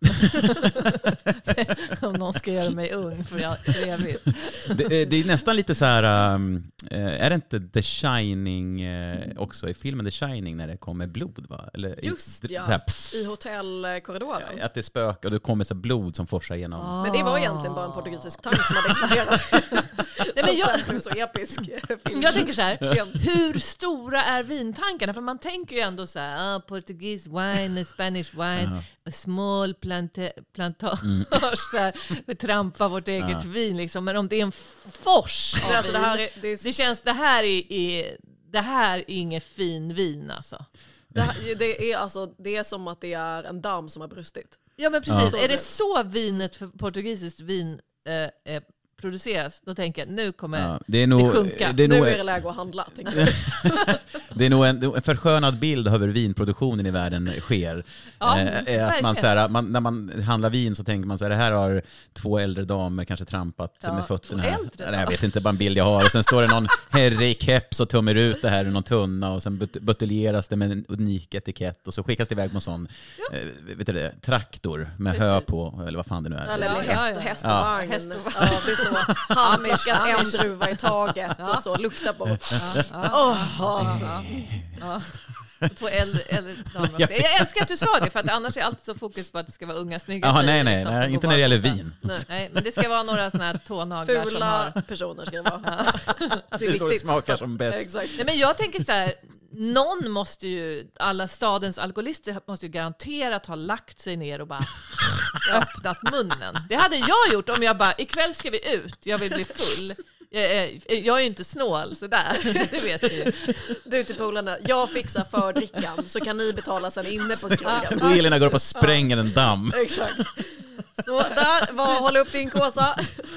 Om någon ska göra mig ung för evigt. Det, det är nästan lite så här, um, är det inte The Shining uh, också i filmen The Shining när det kommer blod, va? Eller, just i, ja, här, i hotellkorridoren. Ja, att det spökar och det kommer så blod som forsar igenom. Ah. Men det var egentligen bara en portugisisk tank som hade exploderat. Nej, men jag, som så episk film. Jag tänker så här, hur stora är vintankarna? För man tänker ju ändå så här, ah, portugis wine, Spanish wine, uh-huh. a small planta- plantage, mm. så här, vi trampar vårt eget uh-huh. vin liksom. Men om det är en fors ja, alltså det, här är, det, är... det känns, det här är, är det här är inget fin vin alltså. Det, här, det, är alltså, det är som att det är en damm som har brustit. Ja men precis, ja. Är det så vinet för portugisiskt vin eh, eh, produceras, då tänker jag nu kommer ja, det, är nog, det sjunka. Det är nu nog, är det läge att handla. Det är nog en, en förskönad bild av hur vinproduktionen i världen sker. Ja, eh, att man, så här, man, när man handlar vin så tänker man så här, det här har två äldre damer kanske trampat ja, med fötterna. Här. Eller, jag vet inte, bara en bild jag har. Och sen står det någon herre i keps och tömmer ut det här i någon tunna och sen buteljeras det med en unik etikett och så skickas det iväg med en sån ja. eh, vet du det, traktor med Precis. hö på, eller vad fan det nu är. Eller ja, häst, och häst och ja. vagn. Häst och vagn. Ja, det är så. Handplockad en druva i taget ja. och så luktar på. Ja, ja, oh. ja, ja, ja. Två äldre, äldre damer. Jag, jag älskar att du sa det, för att annars är allt så fokus på att det ska vara unga, snygga Jaha, tjejer. nej, nej, liksom, nej inte när det gäller vin. Nej. Nej, men det ska vara några såna här tånaglar som Fula har... personer ska det vara. Det är Det viktigt. smakar som bäst. Exakt. Nej, men jag tänker så här, någon måste ju, alla stadens alkoholister måste ju garanterat ha lagt sig ner och bara öppnat munnen. Det hade jag gjort om jag bara, ikväll ska vi ut, jag vill bli full. Jag är, jag är ju inte snål sådär, det vet vi ju. Du till polarna, jag fixar för drickan så kan ni betala sen inne på krogen. Och Elina går upp och spränger en damm. Exakt. Så där, var, håll upp din kåsa.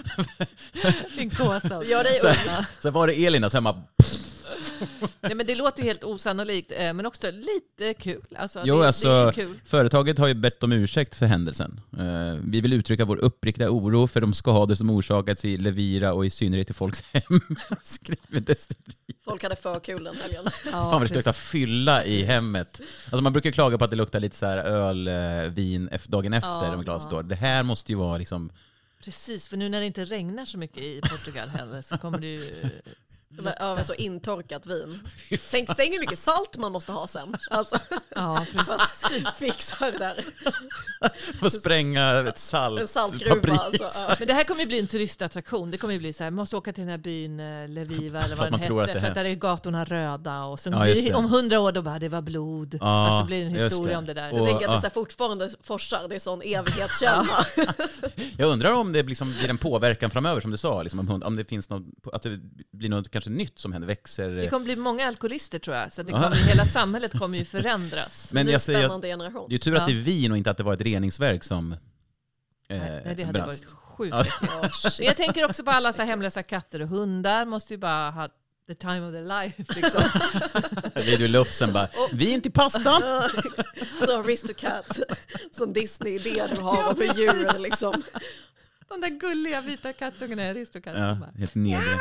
Din kåsa. Gör dig Så, unna. så var det Elina så hemma. Nej, men det låter ju helt osannolikt, eh, men också lite kul. Alltså, Jo, det, alltså, det är kul. företaget har ju bett om ursäkt för händelsen. Uh, vi vill uttrycka vår uppriktiga oro för de skador som orsakats i Levira och i synnerhet i folks hem. Skriver destilleri. Folk hade för kul den helgen. Ja, Fan vad det ska precis. lukta fylla i hemmet. Alltså man brukar klaga på att det luktar lite så här öl, eh, vin efter, dagen efter Ja, de glaset ja. står. Det här måste ju vara liksom... Precis, för nu när det inte regnar så mycket i Portugal heller så kommer det ju... Ja, så intorkat vin. Tänk, tänk hur mycket salt man måste ha sen. Alltså, Ja, precis. fixa det där. Få spränga ett salt. En saltgruva. fabrik. Alltså, ja. Men det här kommer ju bli en turistattraktion. Det kommer ju bli så här, måste åka till den här byn eh, Leviva eller För vad att man den tror hette. att det För att här- där är gatorna röda. Och sen Ja, just blir, det. om hundra år då bara, det var blod. Ja, alltså blir det en just historia det. om det där. Och- Jag tänker att det ja. så här fortfarande forsar, det är sån evighetskälla. Jag undrar om det liksom blir en påverkan framöver som du sa. Liksom, om, hund- om det finns något, att det blir något kanske nytt som händer, växer. Det kommer bli många alkoholister tror jag. Så att det Ja. kommer, hela samhället kommer ju förändras. Men Ny jag säger att spännande generation. det är ju tur att Ja. det är vin och inte att det var ett reningsverk som eh, Nej, nej, det hade brast. varit sjukt. Ja. Ja, shit. Men jag tänker också på alla så här hemlösa katter och hundar. Måste ju bara ha the time of their life. Liksom. Det är ju Lufsen bara, vin till pastan! Så Aristocat, sån Disney-idé du har för djur liksom. De där gulliga vita kattungarna i Aristocat. Ja, Bara. helt negre.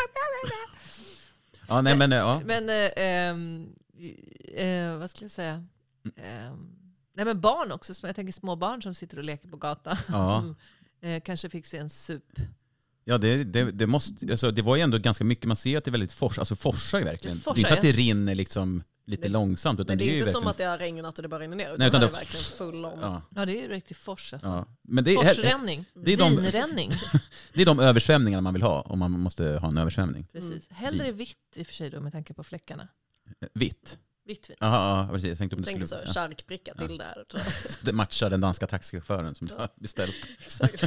Ja, nej men ja. Men, eh, ehm, eh, vad skulle jag säga? Ehm, nej men barn också, som jag tänker små barn som sitter och leker på gatan. Ja. Som, eh, kanske fick sig en sup. Ja, det, det, det, måste, alltså, det var ju ändå ganska mycket, man ser att det är väldigt fors, alltså forsar ju verkligen. Det forsar, Det är inte att det yes. rinner liksom lite Det- långsamt, utan Men det det är är ju inte verkligen... som att det har regnat och det bara rinner ner. Utan, Nej, utan det det- är verkligen full om. Ja, Ja, det är ju riktigt fors alltså. ja. Men det är, Forsränning. det är de- Vinränning. det är de översvämningarna man vill ha, om man måste ha en översvämning. Precis. Hellre vitt i och för sig då, med tanke på fläckarna. Vitt. Vitt vin. Jaha, ja, precis. Jag tänkte om Jag det tänkte skulle... så, Ja. charkpricka till där. Tror jag. Så det matchar den danska taxichauffören som du har beställt. Exakt.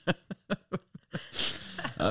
Ja.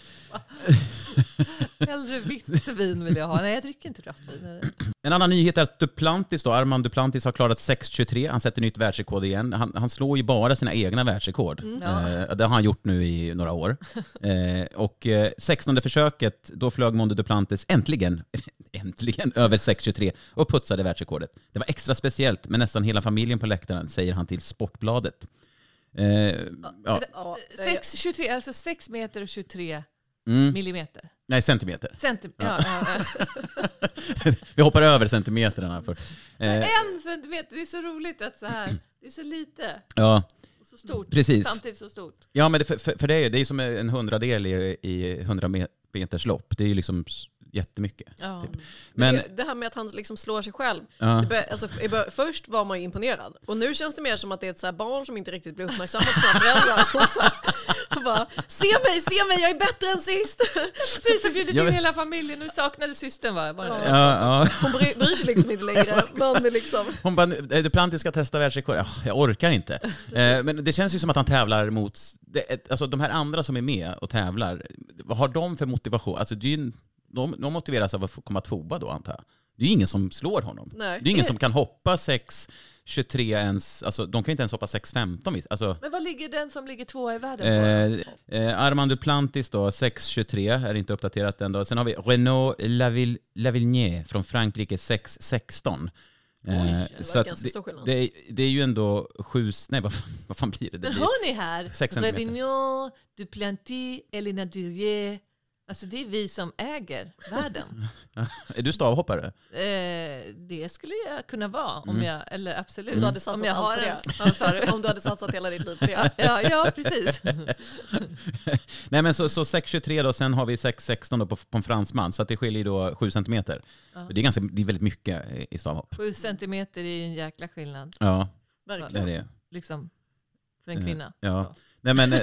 Hellre vitt vin vill jag ha. Nej, jag dricker inte rött vin. En annan nyhet är att Duplantis, då, Armand Duplantis har klarat sex tjugotre. Han sätter nytt världsrekord igen. Han, han slår ju bara sina egna världsrekord. Ja. Eh, det har han gjort nu i några år. Eh, och eh, sextonde försöket, då flög Monde Duplantis äntligen, äntligen över sex tjugotre och putsade världsrekordet. Det var extra speciellt med nästan hela familjen på läktaren, säger han till Sportbladet. Eh, ja. Ja, det är- sex tjugotre, alltså sex meter och tjugotre mm. millimeter. Nej, centimeter. Centimeter. Ja. Ja, ja. Vi hoppar över centimeterna för. Så Eh, en centimeter, det är så roligt att så här, det är så lite ja. och så stort. Precis. Samtidigt så stort. Ja, men det, för, för det är det är som en hundradel i, i hundra meters lopp. Det är ju liksom s- jättemycket. Ja. Typ. Men Men, det här med att han liksom slår sig själv. ja. Det bör, alltså, i bör, först var man ju imponerad. Och nu känns det mer som att det är ett så här barn som inte riktigt blir uppmärksammat på sina föräldrar. Som så här, och bara, se mig, se mig, jag är bättre än sist. Precis, så bjuder Jag till vet- hela familjen. Nu saknade systern va? Var det det? Ja, ja. Hon bry, bryr sig liksom inte längre. Men liksom, Hon bara, Duplantis ska testa världsrekord. Ja, jag orkar inte. Eh, men det känns ju som att han tävlar mot... Det, alltså de här andra som är med och tävlar, vad har de för motivation? Alltså det är ju, de, de motiveras av att få komma tvåa då, antar jag. Det är ju ingen som slår honom. Nej. Det är ingen som kan hoppa sex tjugotre ens... Alltså de kan inte ens hoppa sex femton. Alltså, Men vad ligger den som ligger tvåa i världen på? Eh, eh, Armand Duplantis då, sex tjugotre, är inte uppdaterat än då. Sen har vi Renaud Laville, Lavillenier från Frankrike, sex sexton. Oj, det var så att ganska stor skillnad. det, det är ju ändå sju... Nej, vad, vad fan blir det? det Men blir, hör ni här? Sex centimeter. Révignon, Duplantis, Elena Durier. Alltså det är vi som äger världen. Är du stavhoppare? Eh, det skulle jag kunna vara. Om Mm. jag, eller absolut. Du hade satsat om jag allt har på en, det. ja, sa du? Om du hade satsat hela ditt liv på det. ja, ja, precis. Nej men så, så sex tjugotre då, sen har vi sex sexton då på, på en fransman. Så att det skiljer då sju centimeter. Ja. Det är, ganska, det är väldigt mycket i, i stavhopp. Sju centimeter är en jäkla skillnad. Ja, det Verkligen. är det. Liksom, för en kvinna. Ja. Så. Nej men...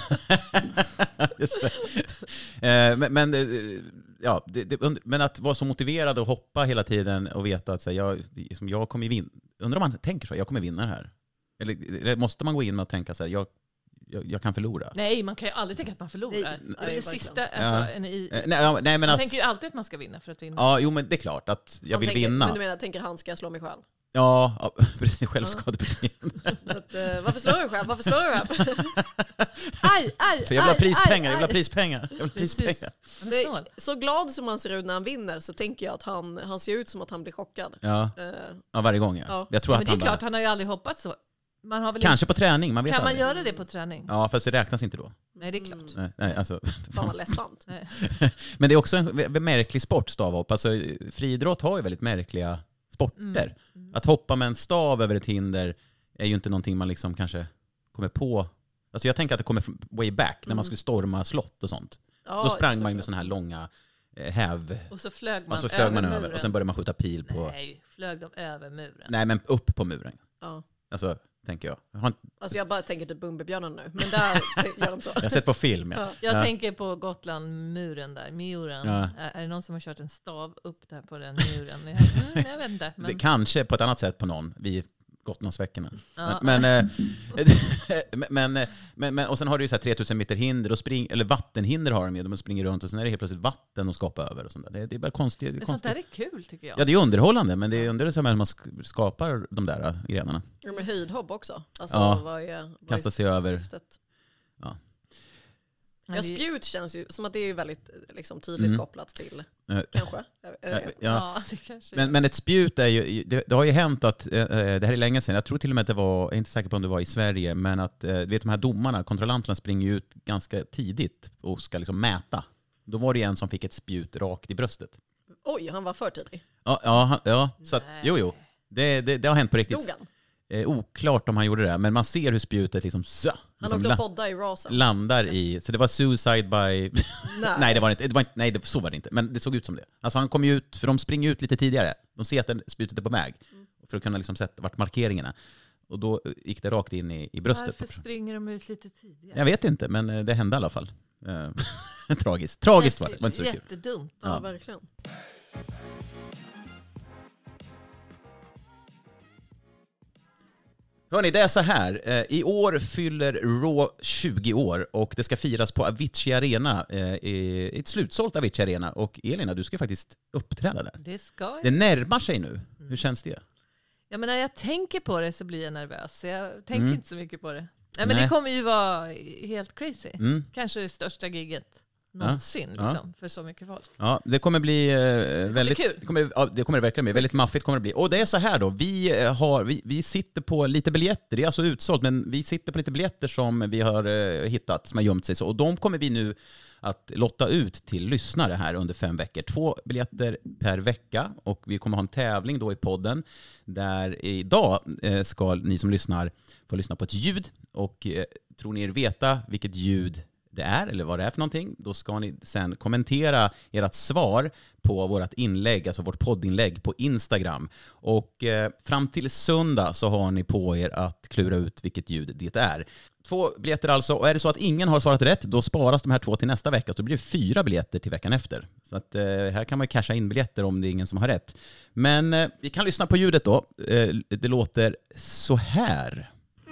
Just det. Eh, Men, men, eh, ja, det, det, men att vara så motiverad och hoppa hela tiden och veta att så här, jag, som jag kommer vinna. Undrar om man tänker så, jag kommer vinna här. Eller, eller måste man gå in och tänka så här, jag, jag, jag kan förlora? Nej, man kan ju aldrig tänka att man förlorar. Nej, det är nej, det verkligen. sista. Alltså, Ja. en i, Eh, Nej, ja, nej men man att, tänker ju alltid att man ska vinna för att vinna. ja, jo men det är klart att jag Man vill tänker, vinna. Men du menar, tänker han ska jag slå mig själv? Ja, ja, precis, självskadebeteende. Att, eh, varför slår du själv? Varför slår du själv? Aj, aj, För jag vill ha aj, prispengar, jag aj, vill ha aj. prispengar. Jag vill ha Precis. prispengar. Han är Det, snål. så glad som han ser ut när han vinner så tänker jag att han, han ser ut som att han blir chockad. Ja, Eh, ja varje gång ja. Ja. Jag tror Men att det är han klart, bara, han har ju aldrig hoppat så. Man har väl kanske på träning, man vet kan man aldrig. göra det på träning? Ja, fast det räknas inte då. Nej, det är klart. Nej, nej, alltså, Fan vad ledsamt. Nej. men det är också en vä- märklig sport, stavhopp. Alltså, friidrott har ju väldigt märkliga sporter. Mm. Mm. Att hoppa med en stav över ett hinder är ju inte någonting man liksom kanske kommer på. Alltså jag tänker att det kommer från way back, när man Mm. skulle storma slott och sånt. Ja, Då sprang man ju med såklart. sådana här långa eh, häv... Och så flög man, Och så flög man över muren. och sen började man skjuta pil på... Nej, Nej, flög de över muren. men upp på muren. Ja. Alltså, tänker jag. Jag har, inte, Alltså jag bara tänker typ Bumbibjörnen nu, men där gör de så. jag har sett på film, ja. Ja. Jag Ja. tänker på Gotland, muren där, muren. Ja. Är, är det någon som har kört en stav upp där på den muren? Mm, jag vet inte. Men, Det, kanske på ett annat sätt på någon, vid Gotlandsveckorna. ja. Men, eh, men, eh, men, men, och sen har du ju så här tre tusen meter hinder, och spring, eller vattenhinder har de ju, de springer runt och sen är det helt plötsligt vatten de skapar över och sånt där. Det, det är bara konstigt. Det är men sånt konstigt. där är kul tycker jag. Ja, det är underhållande, men det är underligt hur man sk- skapar de där uh, grenarna. Ja, med höjdhopp också. Alltså, Ja. vad är, vad Kasta är sig över. syftet? Men Ja, det- spjut känns ju som att det är väldigt liksom, tydligt Mm. kopplat till, Eh, kanske. Jag- jag Ja, vet. ja. Ja, det kanske Men, men ett spjut är ju, det, det har ju hänt att, eh, det här är länge sedan, jag tror till och med att det var, jag är inte säker på om det var i Sverige, men att eh, du vet de här domarna, kontrollanterna springer ju ut ganska tidigt och ska liksom mäta. Då var det en som fick ett spjut rakt i bröstet. Oj, han var för tidig. Ja, ja, han- ja så att, Nej. jo jo, det, det, det har hänt på Dog riktigt. han? Eh, oklart om han gjorde det, men man ser hur spjutet liksom, så, Han liksom åkte la, och podda i rasen. landar i, så det var suicide by... Nej. Nej, det var inte, det var inte, nej det, så var det inte, men det såg ut som det. Alltså han kom ju ut, för de springer ut lite tidigare. De ser att den spjutet är på väg, för att kunna liksom sätta vart markeringarna. Och då gick det rakt in i, i bröstet. Varför på personen. springer de ut lite tidigare? Jag vet inte, men eh, det hände i alla fall. Eh, Tragiskt. Tragiskt var det, det var inte så kul. Jättedumt. Ja, Ja. verkligen. Hörrni, det är så här. Eh, I år fyller Raw tjugo år och det ska firas på Avicii Arena. Eh, i ett slutsålt Avicii Arena. Och Elina, du ska faktiskt uppträda där. Det ska jag. Det närmar sig nu. Hur känns det? Ja, men när jag tänker på det så blir jag nervös. Så jag tänker Mm. inte så mycket på det. Nej, men Nej. det kommer ju vara helt crazy. Mm. Kanske det största gigget någonsin Ja. liksom, för så mycket folk. Ja, det kommer bli eh, väldigt... kul. Det kommer, ja, det kommer det verkligen bli. Väldigt maffigt kommer det bli. Och det är så här då, vi, eh, har, vi, vi sitter på lite biljetter, det är alltså utsålt, men vi sitter på lite biljetter som vi har eh, hittat, som har gömt sig så. Och de kommer vi nu att lotta ut till lyssnare här under fem veckor. Två biljetter per vecka, och vi kommer ha en tävling då i podden där idag eh, ska ni som lyssnar få lyssna på ett ljud, och eh, tror ni er veta vilket ljud det är eller vad det är för någonting, då ska ni sen kommentera ert svar på vårt inlägg, alltså vårt poddinlägg på Instagram. Och eh, fram till söndag så har ni på er att klura ut vilket ljud det är. Två biljetter alltså, och är det så att ingen har svarat rätt, då sparas de här två till nästa vecka, så det blir fyra biljetter till veckan efter. Så att, eh, här kan man ju casha in biljetter om det är ingen som har rätt. Men eh, vi kan lyssna på ljudet då. Eh, det låter så här.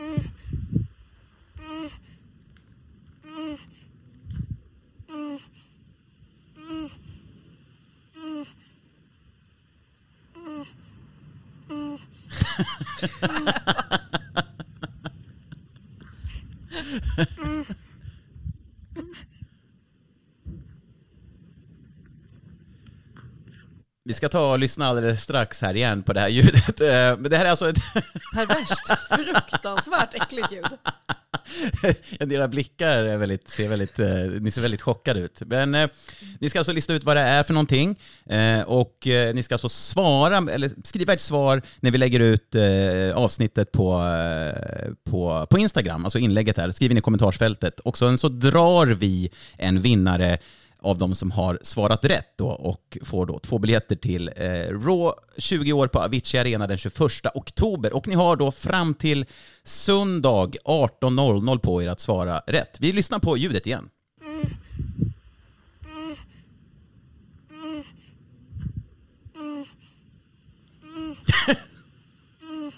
Vi ska ta och lyssna alldeles strax här igen på det här ljudet. Men det här är alltså ett... Perverst. Fruktansvärt äckligt ljud. Era blickar är väldigt, ser väldigt, eh, ni ser väldigt chockade ut. Men eh, ni ska alltså lista ut vad det är för någonting. Eh, och eh, ni ska alltså svara, eller skriva ett svar när vi lägger ut eh, avsnittet på, eh, på, på Instagram. Alltså inlägget här. Skriv in i kommentarsfältet. Och sen så drar vi en vinnare av de som har svarat rätt då, och får då två biljetter till eh, Raw tjugo år på Avicii Arena den tjugoförsta oktober. Och ni har då fram till söndag arton noll noll på er att svara rätt. Vi lyssnar på ljudet igen. Mm. Mm. Mm. Mm. Mm. Mm.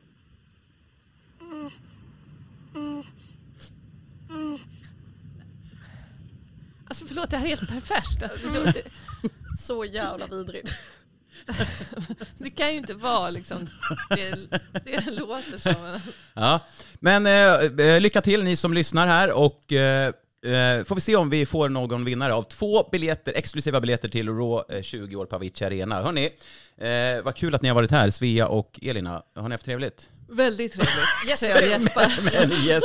Mm. Mm. Alltså förlåt, det här är helt perfekt. Alltså, det, så jävla vidrigt. Det kan ju inte vara liksom det, det låter som. Ja, men eh, lycka till ni som lyssnar här, och eh, får vi se om vi får någon vinnare av två biljetter, exklusiva biljetter till Raw eh, tjugo år på Avicii Arena. Hörrni, eh, vad kul att ni har varit här, Svea och Elina. Har ni haft trevligt? Väldigt trevligt. Yes, jag gäspar. Men, yes.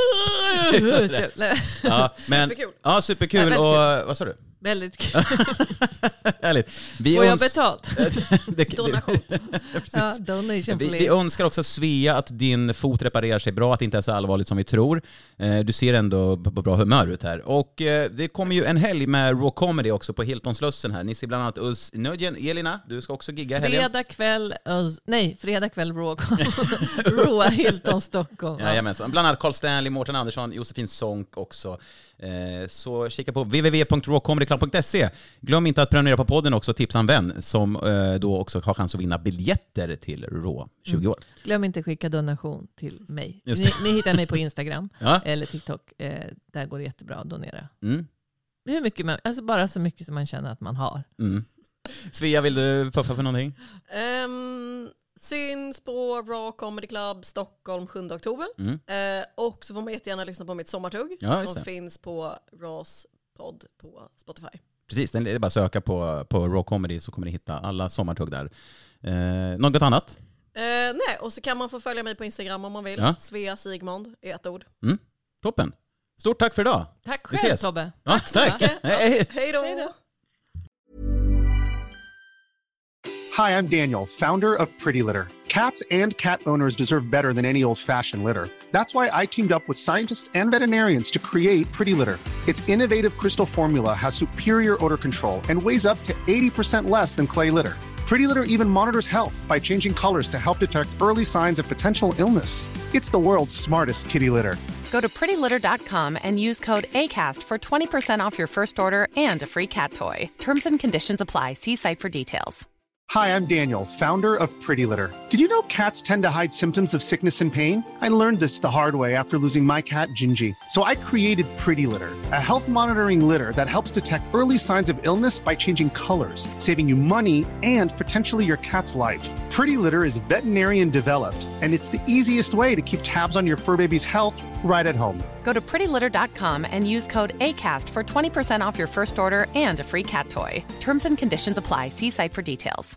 Ja, men, superkul. Ja, superkul. Ja, och vad sa du? Väldigt kul. Härligt. Vi Får jag öns- betalt? det, Donation. Ja, donation vi, vi önskar också Svea att din fot reparerar sig bra, att det inte är så allvarligt som vi tror. Eh, du ser ändå på bra humör ut här. Och eh, det kommer ju en helg med Raw Comedy också på Hilton Slussen här. Ni ser bland annat Us Nödjen. Elina, du ska också gigga helgen. Fredag kväll, Us, nej, fredag kväll Raw Raw Hilton Stockholm. Ja, jajamensan. Bland annat Carl Stanley, Mårten Andersson, Josefin Sonck också. Eh, så kika på w w w punkt raw comedy club punkt s e. Glöm inte att prenumerera på podden också, tipsa en vän som eh, då också har chans att vinna biljetter till Raw tjugo år. Mm. Glöm inte skicka donation till mig. Just Ni, ni hittar mig på Instagram ja. eller TikTok. Eh, där går det jättebra att donera. Mm. Hur mycket man, alltså bara så mycket som man känner att man har. Mm. Svea, vill du puffa för någonting? Um, syns på Raw Comedy Club Stockholm sjunde oktober. Mm. Uh, och så får man jättegärna lyssna på mitt sommartugg ja, som finns på Raws podd på Spotify. Precis, det är bara att söka på, på Raw Comedy så kommer ni hitta alla sommartugg där. Uh, något annat? Uh, nej, och så kan man få följa mig på Instagram om man vill. Ja. Svea Sigmond i ett ord. Mm. Toppen. Stort tack för idag. Tack själv, Tobbe. Ja, tack. tack. Hej. Hej då. Hi, I'm Daniel, founder of Pretty Litter. Cats and cat owners deserve better than any old-fashioned litter. That's why I teamed up with scientists and veterinarians to create Pretty Litter. Its innovative crystal formula has superior odor control and weighs up to eighty percent less than clay litter. Pretty Litter even monitors health by changing colors to help detect early signs of potential illness. It's the world's smartest kitty litter. Go to pretty litter dot com and use code ACAST for twenty percent off your first order and a free cat toy. Terms and conditions apply. See site for details. Hi, I'm Daniel, founder of Pretty Litter. Did you know cats tend to hide symptoms of sickness and pain? I learned this the hard way after losing my cat, Gingy. So I created Pretty Litter, a health monitoring litter that helps detect early signs of illness by changing colors, saving you money and potentially your cat's life. Pretty Litter is veterinarian developed, and it's the easiest way to keep tabs on your fur baby's health right at home. Go to pretty litter dot com and use code ACAST for twenty percent off your first order and a free cat toy. Terms and conditions apply. See site for details.